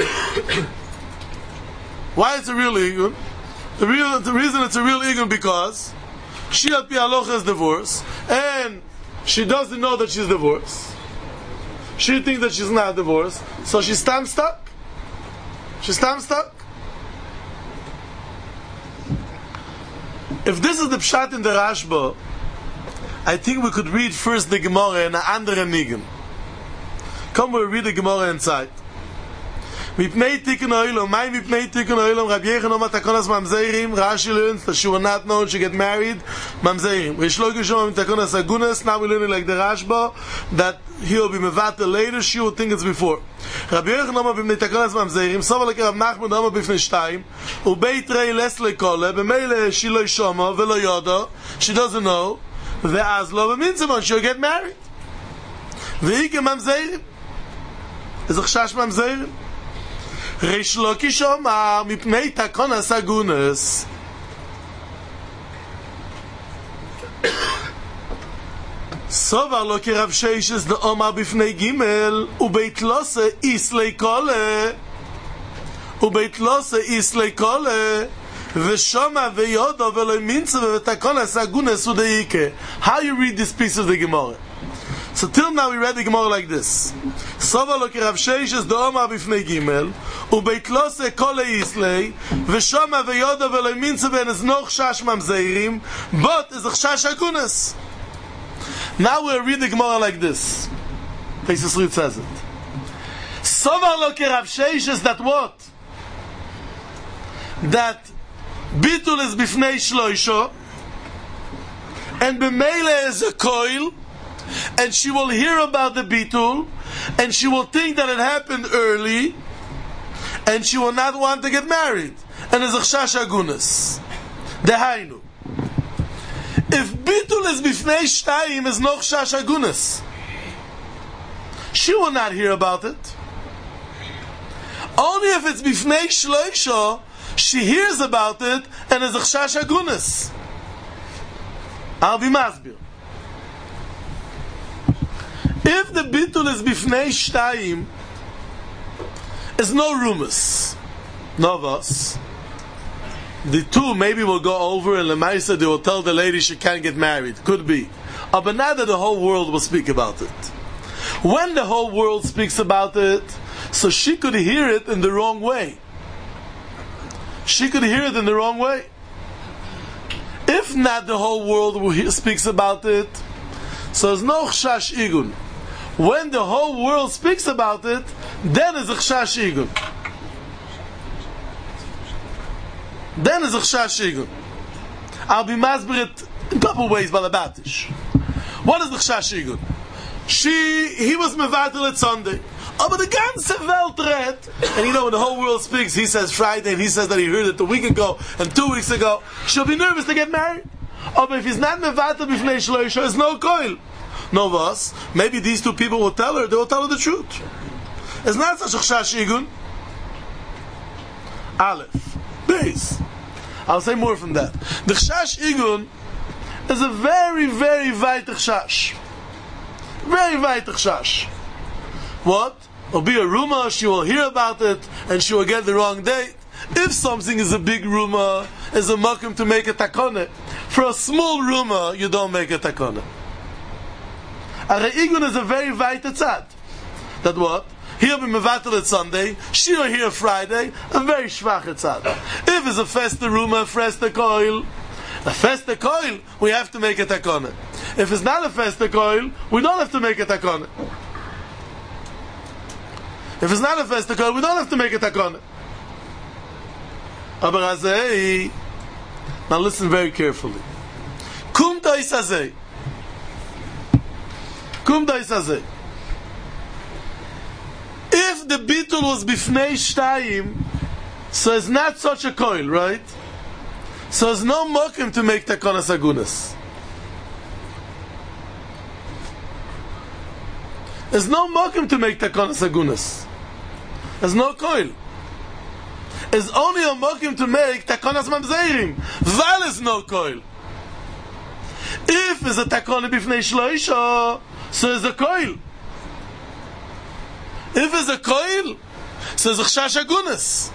Why it's a real igun? The real the reason it's a real igun because she al pi halacha is divorced, and she doesn't know that she's divorced. She thinks that she's not divorced, so she's time stuck. She's time stuck. If this is the pshat in the Rashba, I think we could read first the Gemara and the andere nigen. Come, we'll read the Gemara inside. Mipnei tikkun ha'olam, my mipnei tikkun ha'olam, Rabbi Yechanan matakonas mamzerim, Rashi learns that she will not know she get married, mamzerim. Rish Lakish matakonas agunas, now we learn like the Rashba, that he will be mevatel later, she will think it's before. Rabbi Yechanan matakonas mamzerim, Sova like Rav Nachman Dama bifnei shtayim, ubeit rei les lekole, b'meile she lo shoma, velo yoda, she doesn't know, ve'az lo b'minzimon, she'll get married. Ve'ike mamzerim, is a chashash mamzerim. Rish Lakish Omar mipnei takonas agunas. Sovar lo ki Rav Sheishes the Omar bifnei Gimel ubeit lose islei kole ubeit lose islei kole v'shoma v'yodo v'lo mintzeh v'takonas agunas udeike. How you read this piece of the Gemara? So till now we read the Gemara like this. Sova lo ki Rav Sheishes the Omar bifnei Gimel ubeit lose kole islei v'shoma v'yodo v'lo mintzeh v'en no chashash mamzeirim, but is a chashash agunas. Now we'll read the Gemara like this. Tesis Rit says it. Sovar lo ki Rav Sheishes that what? That bitul is bifnei shloisho, and b'meile is a koil, and she will hear about the bitul, and she will think that it happened early, and she will not want to get married, and is a chashash agunas. Dehainu. If bitul is bifnei shtayim, is noch shash agunas. She will not hear about it. Only if it's bifnei shloisha, she hears about it and is a chash agunas. I'll be masbir. If the bitul is bifnei shtayim, is no rumors, no us. The two maybe will go over and Lemaisa they will tell the lady she can't get married. Could be. But now that the whole world will speak about it. When the whole world speaks about it, so she could hear it in the wrong way. She could hear it in the wrong way. If not the whole world speaks about it, so there's no chshash igun. When the whole world speaks about it, then is a chshash igun. Then is a chshash igun. I'll be masbir it in a couple ways, balabatish. What is the chshash igun? She, he was mevatel at Sunday. Oh, but the ganze Welt read, and you know when the whole world speaks, he says Friday, and he says that he heard it a week ago and two weeks ago. She'll be nervous to get married. Oh, but if he's not mevatel b'fnei shloisha, it's no koil. No vas. Maybe these two people will tell her. They will tell her the truth. It's not such a chshash igun. Aleph, base. I'll say more from that. The chshash igun is a very, very weite chshash. Very weite chshash. What? It'll be a rumor, she will hear about it, and she will get the wrong date. If something is a big rumor, is a makom to make a takone. For a small rumor, you don't make a takone. A reigun is a very weite tzad. That what? He'll be mevatel at Sunday, she'll hear Friday, a very schwache tzad. If it's a feste rumor, feste koil, a feste koil, we have to make a takone. If it's not a feste koil, we don't have to make a takone. If it's not a feste koil, we don't have to make a takone. Aber azei, now listen very carefully. Kum dais azei. Kum dais azei. If the bitul was bifnei shtayim, so it's not such a coil, right? So there's no mokim to make takonas agunas. There's no mokim to make takonas agunas. There's no coil. There's only a mokim to make takonas mamzeirim. Val is no coil. If it's a takona bifnei shloisha, so it's a coil. If it's a coil, so it's a chshash agunas.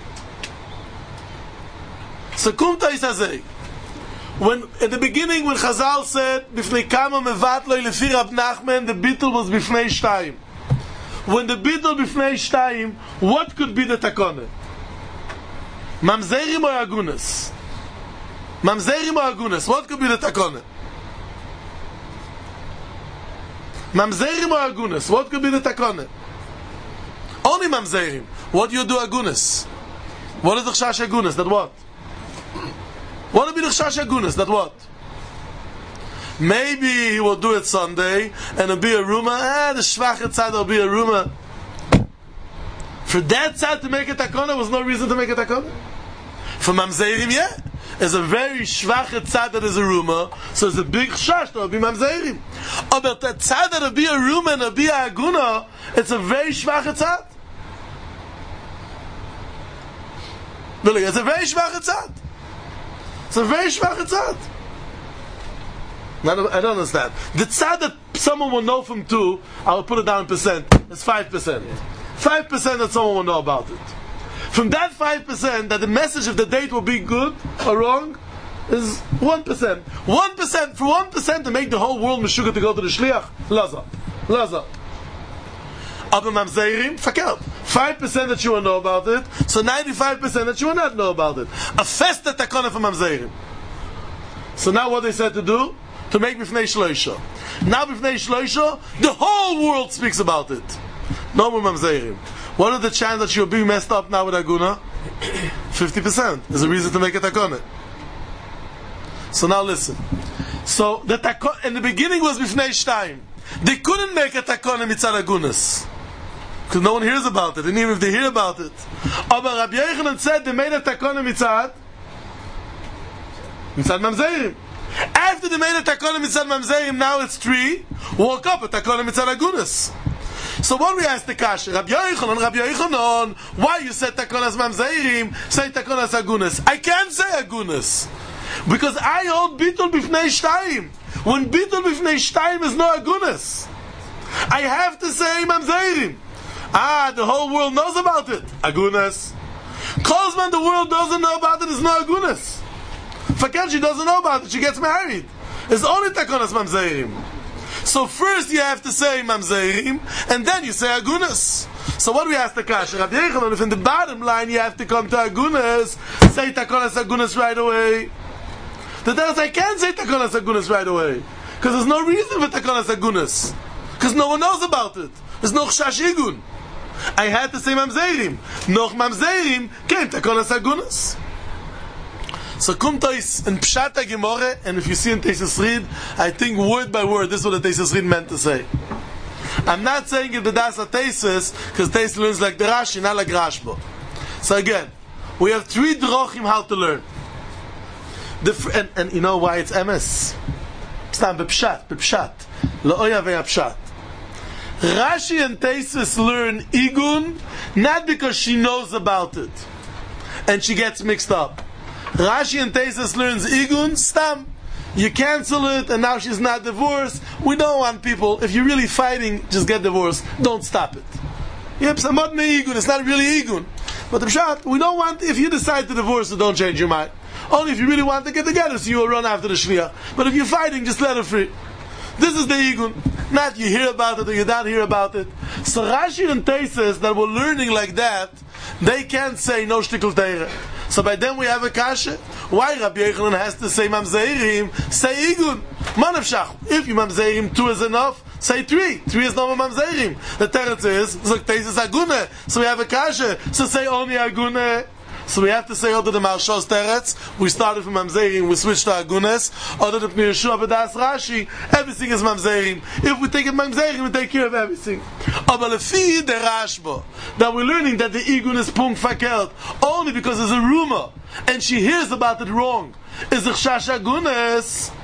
So kumta is azay. When at the beginning, when Chazal said bifnei kama mevatloi lefi Rab Nachman, the bitul was bifnei shtayim. When the bitul bifnei shtayim, what could be the takona? Mamzerim or agunas? Mamzerim or agunas? What could be the takona? Mamzerim or agunas? What could be the takona? Only mamzerim. What do you do agunas? What is the chshash agunas? That what? What would be the chshash agunas? That what? Maybe he will do it Sunday and it'll be a rumor. Ah, the shvache tzad will be a rumor. For that tzad to make a takona was no reason to make a takona. For mamzerim, yeah. It's a very shvache tzad that is a rumor, so it's a big chshash that will be mamzerim. Oh, but that tzad that will be a rumor and will be a aguna, it's a very shvache tzad. Really, it's a very shvache tzad. It's a very shvache tzad. I don't understand. The tzad that someone will know from two, I will put it down in percent, it's five percent. five percent that someone will know about it. From that five percent, that the message of the date will be good or wrong, is one percent. one percent, for one percent to make the whole world meshuga to go to the shliach, laza. Laza. Aber mamzeirim, fakert. five percent that you will know about it, so ninety-five percent that you will not know about it. A festa takona for mamzeirim. So now what they said to do? To make bifnei shloisha. Now bifnei shloisha, the whole world speaks about it. No more mamzeirim. What are the chances that you'll be messed up now with aguna? fifty percent. There's a reason to make a takona. So now listen. So the takona, in the beginning was bifnei shtayim. They couldn't make a takona mitzad agunas. Because no one hears about it, and even if they hear about it. Aber Rabbi Yochanan said they made a takona mitzad mitzad mamzeirim. After they made a takona mitzad mamzerim, now it's three. Woke up a takona mitzad agunas. So what we ask the kasha, Rabbi Yochanan, Rabbi Yochanan, why you said takonas mamzerim, say takonas agunas? I can't say agunas because I hold bitul bifnei shtayim. When bitul bifnei shtayim is no agunas, I have to say mamzerim. Ah, the whole world knows about it. Agunas. Kozman, the world doesn't know about it. Is no agunas. Fakir, she doesn't know about it. She gets married. It's only takonas mamzerim. So first you have to say mamzerim, and then you say agunas. So what do we ask the kasha? Rabbi Yochanan, if in the bottom line you have to come to agunas, say takonas agunas right away. The Torah says I can't say takonas agunas right away because there's no reason for takonas agunas because no one knows about it. There's no chash igun. I had to say mamzerim. Noch mamzerim came takonas agunas. So kumtois in pshata gemore, and if you see in Teisus Reed, I think word by word this is what the Teisus Reed meant to say. I'm not saying it the dasa Teisus because Teisus learns like the Rashi, not like Rashba. So again, we have three drochim how to learn. The fr- and, and you know why it's M S? It's not bepshat, bepshat. La'oya ve'apshat. Rashi and Teisus learn igun not because she knows about it and she gets mixed up. Rashi and Teisus learns igun stam. You cancel it and now she's not divorced. We don't want people, if you're really fighting, just get divorced. Don't stop it. Yep, it's not igun, it's not really igun. But the pshat, we don't want, if you decide to divorce it, don't change your mind. Only if you really want to get together, so you will run after the shliach. But if you're fighting, just let her free. This is the igun. Not you hear about it or you don't hear about it. So Rashi and Teisus that were learning like that, they can't say no shtikl teire. So by then we have a kasha. Why Rabbi Yochanan has to say mamzerim? Say igun. Manavshach. If you mamzerim two is enough, say three. Three is no mamzerim. The teretz is zok Teisus agune. So we have a kasha. So say only agune. So we have to say other than Marshos Teretz. We started from Mamzerim, we switched to Agunas. Other than Pnei Yeshua B'das Rashi, everything is Mamzerim. If we take it Mamzerim, we take care of everything. Aber lefi the Rashba, that we're learning that the Igun is Punkt Fakert, only because there's a rumor, and she hears about it wrong. Is the Chash Agunas?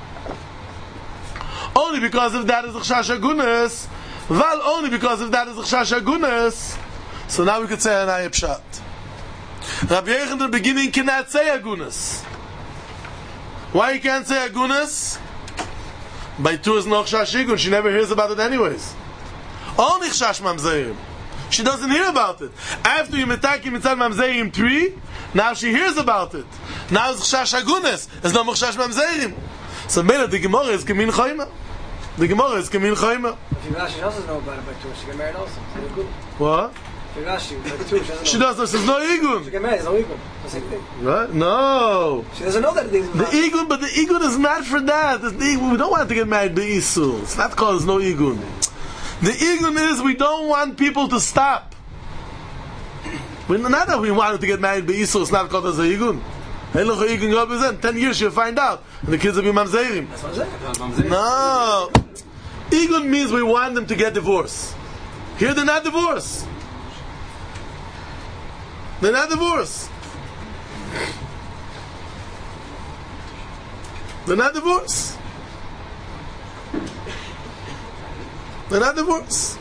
Only because of that is the Chash Agunas. Val, only because of that is the Chash Agunas. So now we could say an Ayah Pshat. Rabbi Yochanan in the beginning cannot say agunas. Why he can't say agunas? By two is no chash igun. She never hears about it anyways. Only chash mamzerim. She doesn't hear about it. After you metaki mitzad mamzerim three, now she hears about it. Now it's chash agunas. It's no more chash mamzerim. So maybe the Gemara is kemin chayma. The Gemara is kemin chayma. If Rashi doesn't know about it by two, she get married also. What? Rashi, by two, she doesn't She know. does. There's no igun. She get married, there's no igun. The same thing. Right? No. She doesn't know that it is. The igun, but the igun is not for that. The igun, we don't want to get married by isul. It's not called there's no igun. The igun is we don't want people to stop. We, not that we wanted to get married by isul. It's not called as a igun. Ten years you'll find out, and the kids will be mamzerim. That's what I'm saying. No, igun means we want them to get divorced. Here they're not divorced. They're not divorced. They're not divorced. They're not divorced.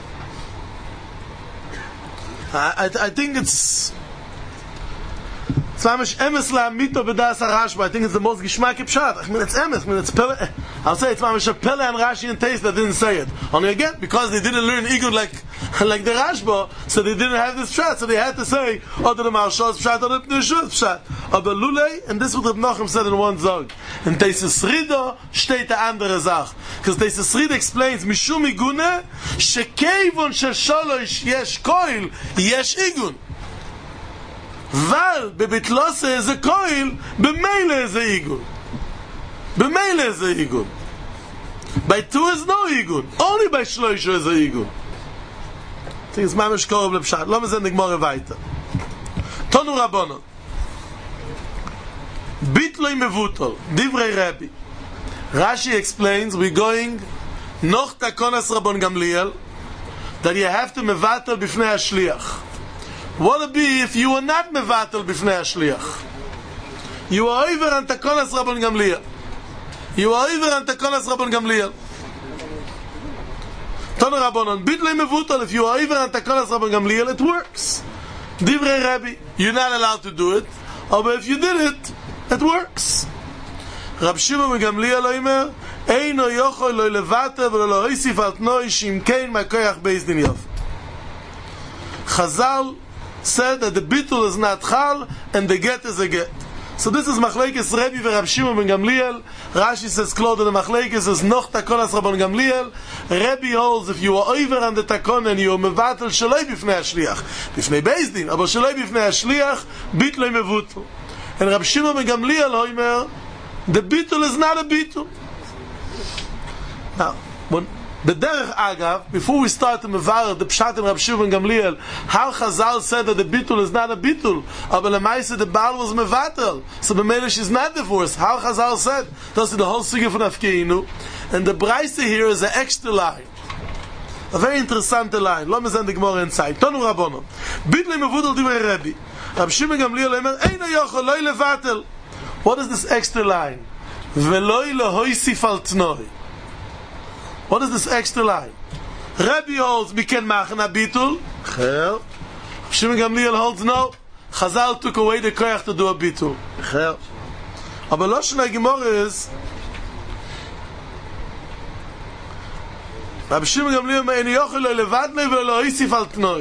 I, I, I think it's it's mamish emes la'amito b'das HaRashba. I think it's the most gishmak pshat. I mean, it's emes. I mean, it's pele. I'll say it's mamish a pele and Rashi and Teis that didn't say it. Only again, because they didn't learn igun like like the Rashba, so they didn't have this pshat, so they had to say other than Marshos pshat, other than Pnei pshat. Aber Lulei, and this is what Reb Nachum said in one zog. In Teisus Rida steht the andere Sach. Because Teisus Rida explains, Mishum igune, shekevon shesholosh yesh koil, yesh igun. Val, bebitlose is a koil, b'meile is a igun. B'meile is a igun. By two is no igun. Only by shloisha is a igun. I think it's mamish korov lepshat. Lo mezen nigmore weiter. Tonu Rabbanon. Bitloi mevutol. Divrei Rebbe. Rashi explains we're going noch takonas Rabban Gamliel that you have to mevatel b'fnei hashliach. What would it be if you were not mevatel b'fnei hashliach? You were over on takonas Rabban Gamliel. You are over on Takonas Rabban Gamliel. Tanu Rabbanon, Bitlei Mevutal, if you are over on Takonas Rabban Gamliel, it works. Divrei Rabbi, you're not allowed to do it, but if you did it, it works. Rab Shimon ben Gamliel Omer, Eino yochol lo levater v'lo lo hoisif al tnoi shimkein ma'koyach beis din yof. Chazal said that the bitul is not chal and the get is a get. So this is Machlekes Rebbe v'Rab Shimon ben Gamliel. Rashi says close to the Machlekes is noch takonas Rabban Gamliel. Rebbe holds if you are over on the takon and you are mevatel shaloi b'fnei hashliach, b'fnei beis din, aber shaloi b'fnei hashliach, bitloi mevutel. And Rab Shimon ben Gamliel Omer, the bitul is not a bitul. Now, when the derech agav, before we start to mevar the pshat in Rab Shimon ben Gamliel, how Chazal said that the bitul is not a bitul, aber lemaisa the baal was mevatel, so b'meila she's not divorced. How Chazal said that's the whole sugya from Afkeinu, and the brayse here is an extra line, a very interesting line. Let me send the Gemara inside. Tonu Rabbanon, bitlei mevutel divrei Rebbe. Rab Shimon ben Gamliel Omer, eino yochol lo levatel. What is this extra line? V'lo lehoisif al tnoi. What is this extra line? Rabbi holds we can machen a bitul. Chel. Shimon Gamliel holds no. Chazal took away the koyach to do a bitul. Chel. Aber Lashon HaGemara is Rabbi Shimon Gamliel me'en yochel lo levadnei v'lo lo hoisif al tnoi.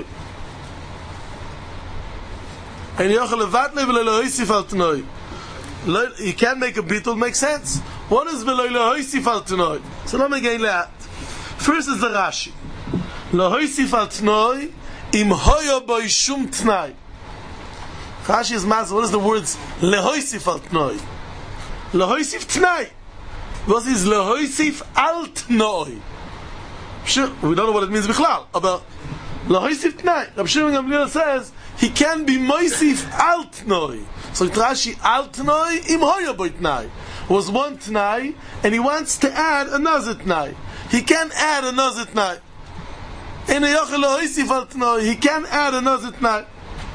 En yochel levadnei v'lo lo hoisif al tnoi. You can't make a bitul make sense. What is v'lo lo hoisif al tnoi? So let me get that. First is the Rashi. Lo hoisif al tnoi im hoyo boi shum tnai. Rashi is master. What is the words le hoisif al tnoi? Lo hoisif tnai. What is lo hoisif al tnoi? Sure, we don't know what it means bichlal. But lo hoisif tnai. Rab Shimon Gamliel says he can be moisif al tnoi. So Rashi al tnoi im hoyo boi tnai was one tnai, and he wants to add another tnai. He can't add another tnai. He can't add another tnai.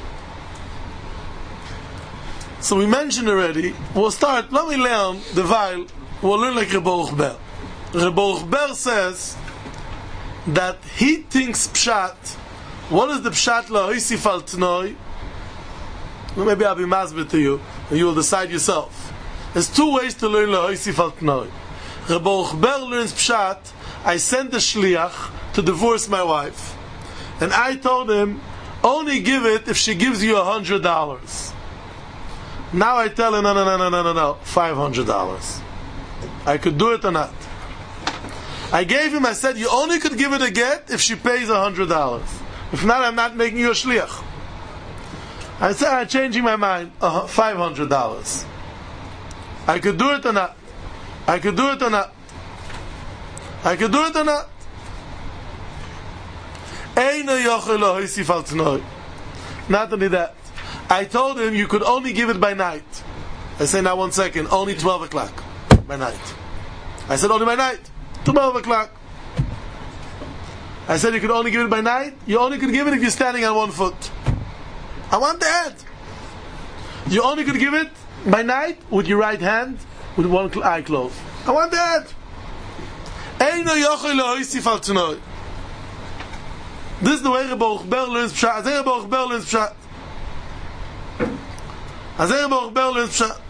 So we mentioned already. We'll start. Let me learn the while. We'll learn like Reb Baruch Ber. Reb Baruch Ber says that he thinks pshat. What is the pshat lahoisif al tnoi? Maybe I'll be masbid to you, and you will decide yourself. There's two ways to learn lahoisif al tnoi. Reb Baruch Ber learns pshat. I sent the shliach to divorce my wife, and I told him only give it if she gives you a hundred dollars. Now I tell her no no no no no no no five hundred dollars. I could do it or not. I gave him. I said you only could give it a get if she pays a hundred dollars. If not, I'm not making you a shliach. I said I'm changing my mind. Uh, five hundred dollars. I could do it or not. I could do it or not. I could do it or not. Not only that, I told him you could only give it by night. I say now one second, only twelve o'clock by night. I said only by night, twelve o'clock. I said you could only give it by night. You only could give it if you're standing on one foot. I want that. You only could give it by night with your right hand with one eye closed. I want that. This is the way Reb Baruch Ber learns pshat. Azay Reb Baruch Ber learns pshat. Azay Reb Baruch Ber learns pshat.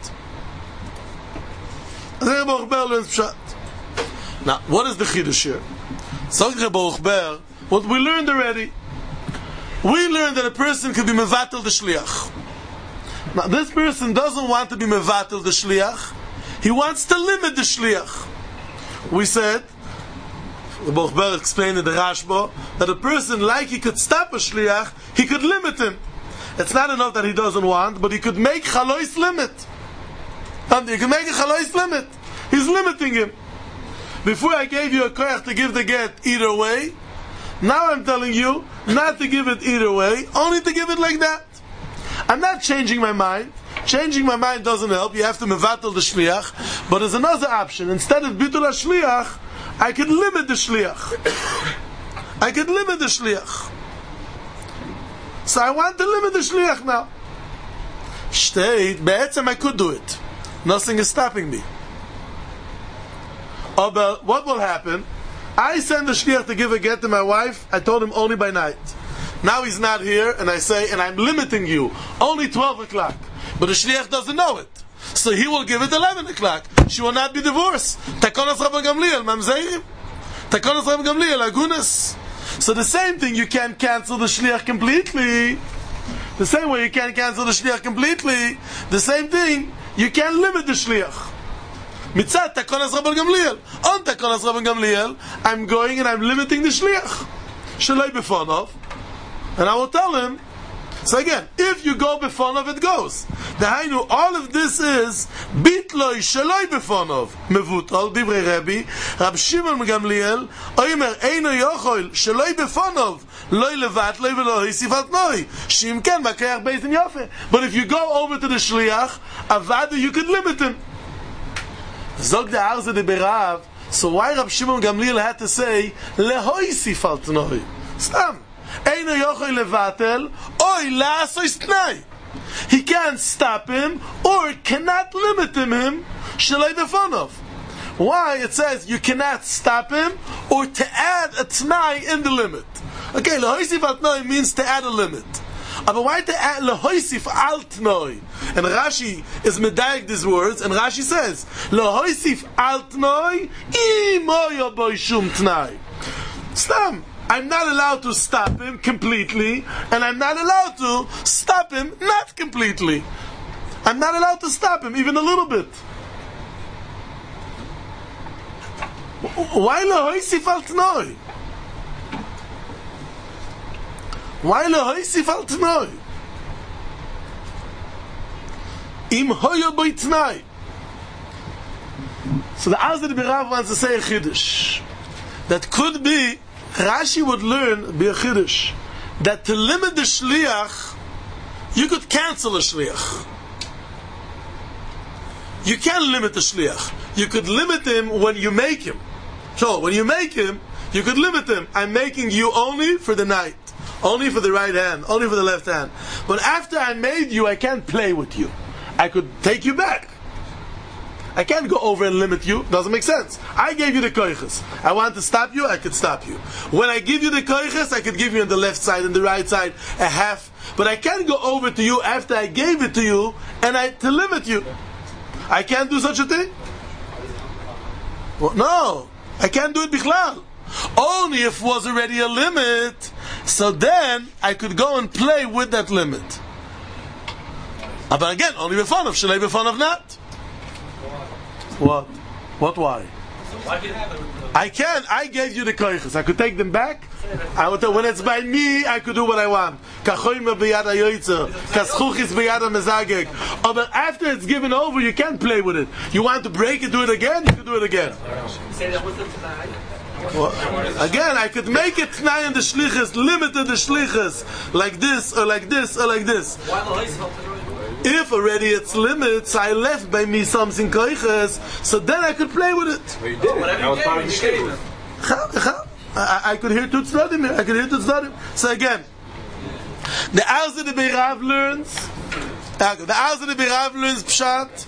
Azay Reb Baruch Ber learns pshat. Now, what is the chiddush here? So Reb Baruch Ber, what we learned already, we learned that a person can be mevatel the shliach. Now, this person doesn't want to be mevatel the shliach. He wants to limit the shliach. We said, Reb Baruch Ber explained in the Rashba that a person, like he could stop a shliach, he could limit him. It's not enough that he doesn't want, but he could make chalois limit. And he can make a chalois limit. He's limiting him. Before I gave you a koyach to give the get either way, now I'm telling you not to give it either way, only to give it like that. I'm not changing my mind. Changing my mind doesn't help. You have to mevatel the shliach. But there's another option. Instead of bitul shliach, I could limit the shliach. I could limit the shliach. So I want to limit the shliach now. Shteit, be'etzem I could do it. Nothing is stopping me. Oh, but what will happen? I send the shliach to give a get to my wife. I told him only by night. Now he's not here, and I say, and I'm limiting you, only twelve o'clock. But the shliach doesn't know it. So he will give it eleven o'clock. She will not be divorced. Takonas Rabban Gamliel, mamzeirim. Takonas Rabban Gamliel, agunas. So the same thing, you can't cancel the shliach completely. The same way you can't cancel the shliach completely. The same thing, you can't limit the shliach. Mitzat Takonas Rabban Gamliel. On Takonas Rabban Gamliel, I'm going and I'm limiting the shliach. Shalai befonov. And I will tell him. So again, if you go befonov, it goes. The Hainu, all of this is bitloi shaloi befonov. Mevutal divrei Rebbe, Rab Shimon Gamliel, oimer eino yochol shaloi befonov, loi levat loi velo hisifat noi. Shim ken makayach beis in yofe. But if you go over to the shliach, avada, you could limit him. Zog the Arze de Berav. So why Rab Shimon Gamliel had to say lehoi hisifat noi? Stam. Eino yochol levatel, oi la'asoi t'nai. He can't stop him or cannot limit him. Shalai befonov. Why? It says you cannot stop him or to add a t'nai in the limit. Okay, lehoisif al t'nai means to add a limit. But why to add lehoisif al t'nai? And Rashi is medayek these words, and Rashi says lehoisif al t'nai imoyo boy shum t'nai. Stam. I'm not allowed to stop him completely, and I'm not allowed to stop him not completely. I'm not allowed to stop him even a little bit. Why lehoisif al t'noi? Why lehoisif al t'noi? Im hoyo boi t'nai. So the Arze de Berav wants to say a chiddush. That could be Rashi would learn be a chiddush that to limit the shliach, you could cancel a shliach. You can't limit the shliach. You could limit him when you make him. So when you make him, you could limit him. I'm making you only for the night, only for the right hand, only for the left hand. But after I made you, I can't play with you. I could take you back. I can't go over and limit you. Doesn't make sense. I gave you the koiches. I want to stop you, I could stop you. When I give you the koiches, I could give you on the left side and the right side a half. But I can't go over to you after I gave it to you and I to limit you. I can't do such a thing. Well, no, I can't do it bichlal. Only if it was already a limit, so then I could go and play with that limit. But again, only before of shalei before of not. What? What? Why? I can. I gave you the koiches. I could take them back. I would. When it's by me, I could do what I want. Kachoyme b'yad hayoytzer, kaschuchis b'yad hamezageg. But after it's given over, you can't play with it. You want to break it, do it again. You can do it again. Well, again, I could make it t'nai in the shlichus, limited the shlichus, like this or like this or like this. If already it's limits, I left by me something koiches, so then I could play with it. Well, you did it. That was part of the shlichus. I, I could hear two tzladim here. I could hear two tzladim. So again, the Arze de Berav learns. The Arze de Berav learns pshat.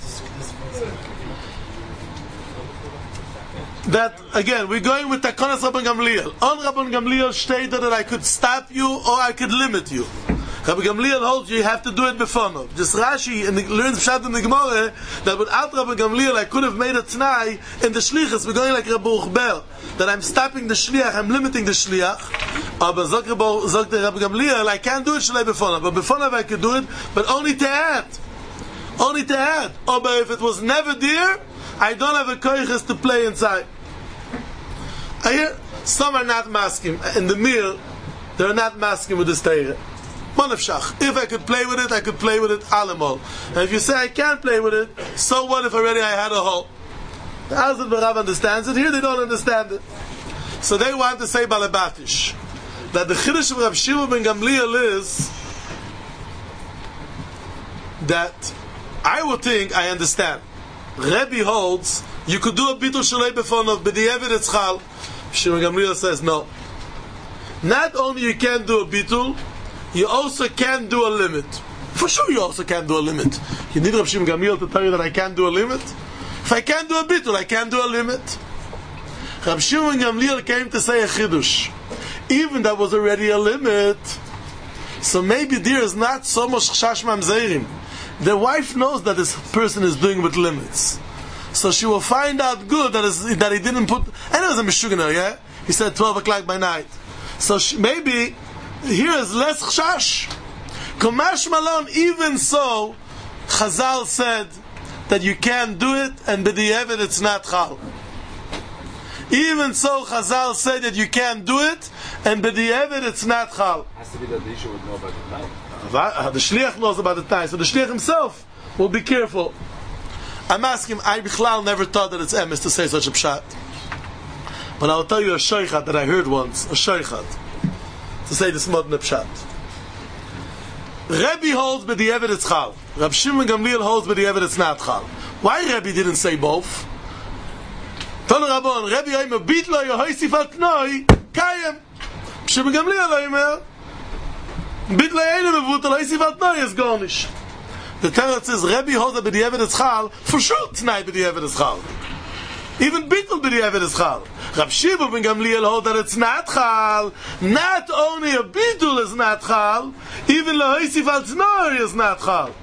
That again, we're going with Takonas Rabban Gamliel. On Rabban Gamliel stated that I could stop you or I could limit you. Rabbi Gamliel holds you have to do it before. Just Rashi and learns Pshat in the Gemara that without Rabbi Gamliel I could have made a t'nai in the shlichus. We're going like Rabbi Uchbel that I'm stopping the shliach, I'm limiting the shliach. But Zok Rabbi Gamliel I can't do it shalei before. But before I could do it, but only to add, only to add. Or but if it was never there, I don't have a koiches to play inside. I hear some are not masking in the meal. They're not masking with the steire. If I could play with it, I could play with it alamol. And if you say I can't play with it, so what if already I had a hole? The Arze de Berav understands it. Here they don't understand it. So they want to say balabatish that the chiddush of Rav Shimon ben Gamliel is that I would think I understand. Rebbe holds you could do a bitul shalei befonov, but the evidence chal. Shimon Gamliel says no. Not only you can't do a bitul, you also can't do a limit. For sure you also can't do a limit. You need Rav Shimon Gamliel to tell you that I can't do a limit? If I can't do a bitul, I can't do a limit. Rab Shimon Gamliel came to say a chidush. Even that was already a limit. So maybe there is not so much chash mamzerim. The wife knows that this person is doing with limits. So she will find out good that, is, that he didn't put... And it was a mishugana, yeah? He said twelve o'clock by night. So she, maybe here is less chash. Kumash Malon, even so, Chazal said that you can't do it, and b'di'evet it's not chal. Even so, Chazal said that you can't do it, and b'di'evet it's not chal. Has to be that the issue would know about the time. The shliach knows about the time, so the shliach himself will be careful. I'm asking, I bichlal never thought that it's emes to say such a pshat. But I'll tell you a shoichat that I heard once, a shoichat, to say this modern pshat. Rebbe holds b'di'evet it's chal. Rab Shimon Gamliel holds b'di'evet it's not chal. Why Rebbe didn't say both? Ton Rabon, Rebbe Yomer, bit lo yohoisif al tnoi, kayem. Shimon Gamliel Yomer, bit lo yohoisif al tnoi, yohoisif al tnoi is garnish. The Torah says, Rebbe holds that b'di'evet it's chal, for sure tonight b'di'evet it's chal. Even bittul b'di'evet it's chal. Rab Shimon ben Gamliel holds that it's not chal. Not only a bittul is not chal, even lohoisif al tnoi is not chal.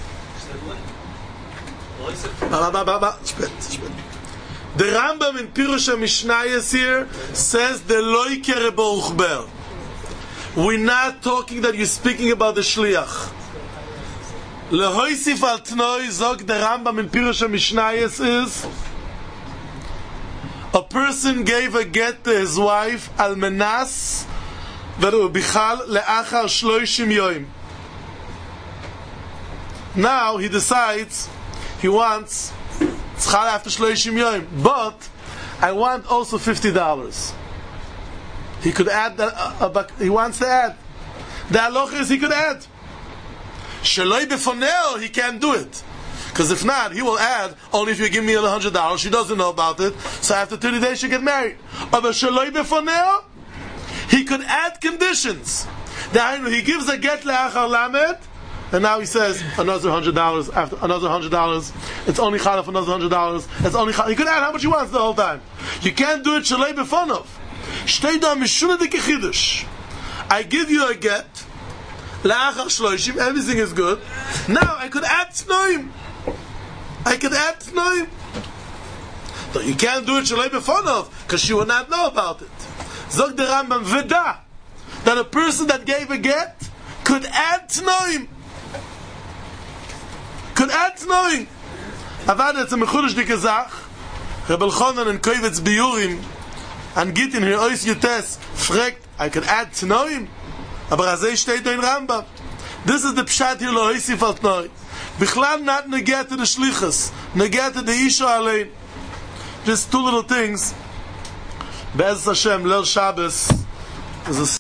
Ba, ba, ba, ba. The Rambam in Pirush HaMishnayos here says the loike rebo uchber. We're not talking that you're speaking about the shliach. Lehoisif al tnoi zog the Rambam in Pirush HaMishnayos is a person gave a get to his wife al menas veru bichal leachar shloishim yoim. Now he decides he wants tzchal after shloishim yoim, but I want also fifty dollars. He could add that. Uh, uh, he wants to add. The halacha is he could add. Sheloi befoneo, he can't do it. Because if not, he will add only if you give me a hundred dollars. She doesn't know about it, so after thirty days she get married. But sheloi befoneo, he could add conditions. He gives a get leachar lamed, and now he says another hundred dollars after another hundred dollars. It's only chalaf another hundred dollars. It's only chalaf. He could add how much he wants the whole time. You can't do it sheloi befonov. Shtei da mishuna de kechidush. I give you a get. La'achar shloishim, everything is good. Now I could add tnoim. I could add tnoim. So you can't do it shalei befonov because she will not know about it. Zog the Rambam veda that a person that gave a get could add tnoim. Could add tnoim. Avad it's a mechulish dikazach. Rebel Chonan and Kovetz Biyurim and Gittin here ois yutes fragt I could add tnoim. Aber azay steht in Rambam. This is the pshat here lo hisif al tnoi. Bichlal not negate the shlichus, negate the isha alein. Just two little things. Be'ez Hashem, Leil Shabbos is a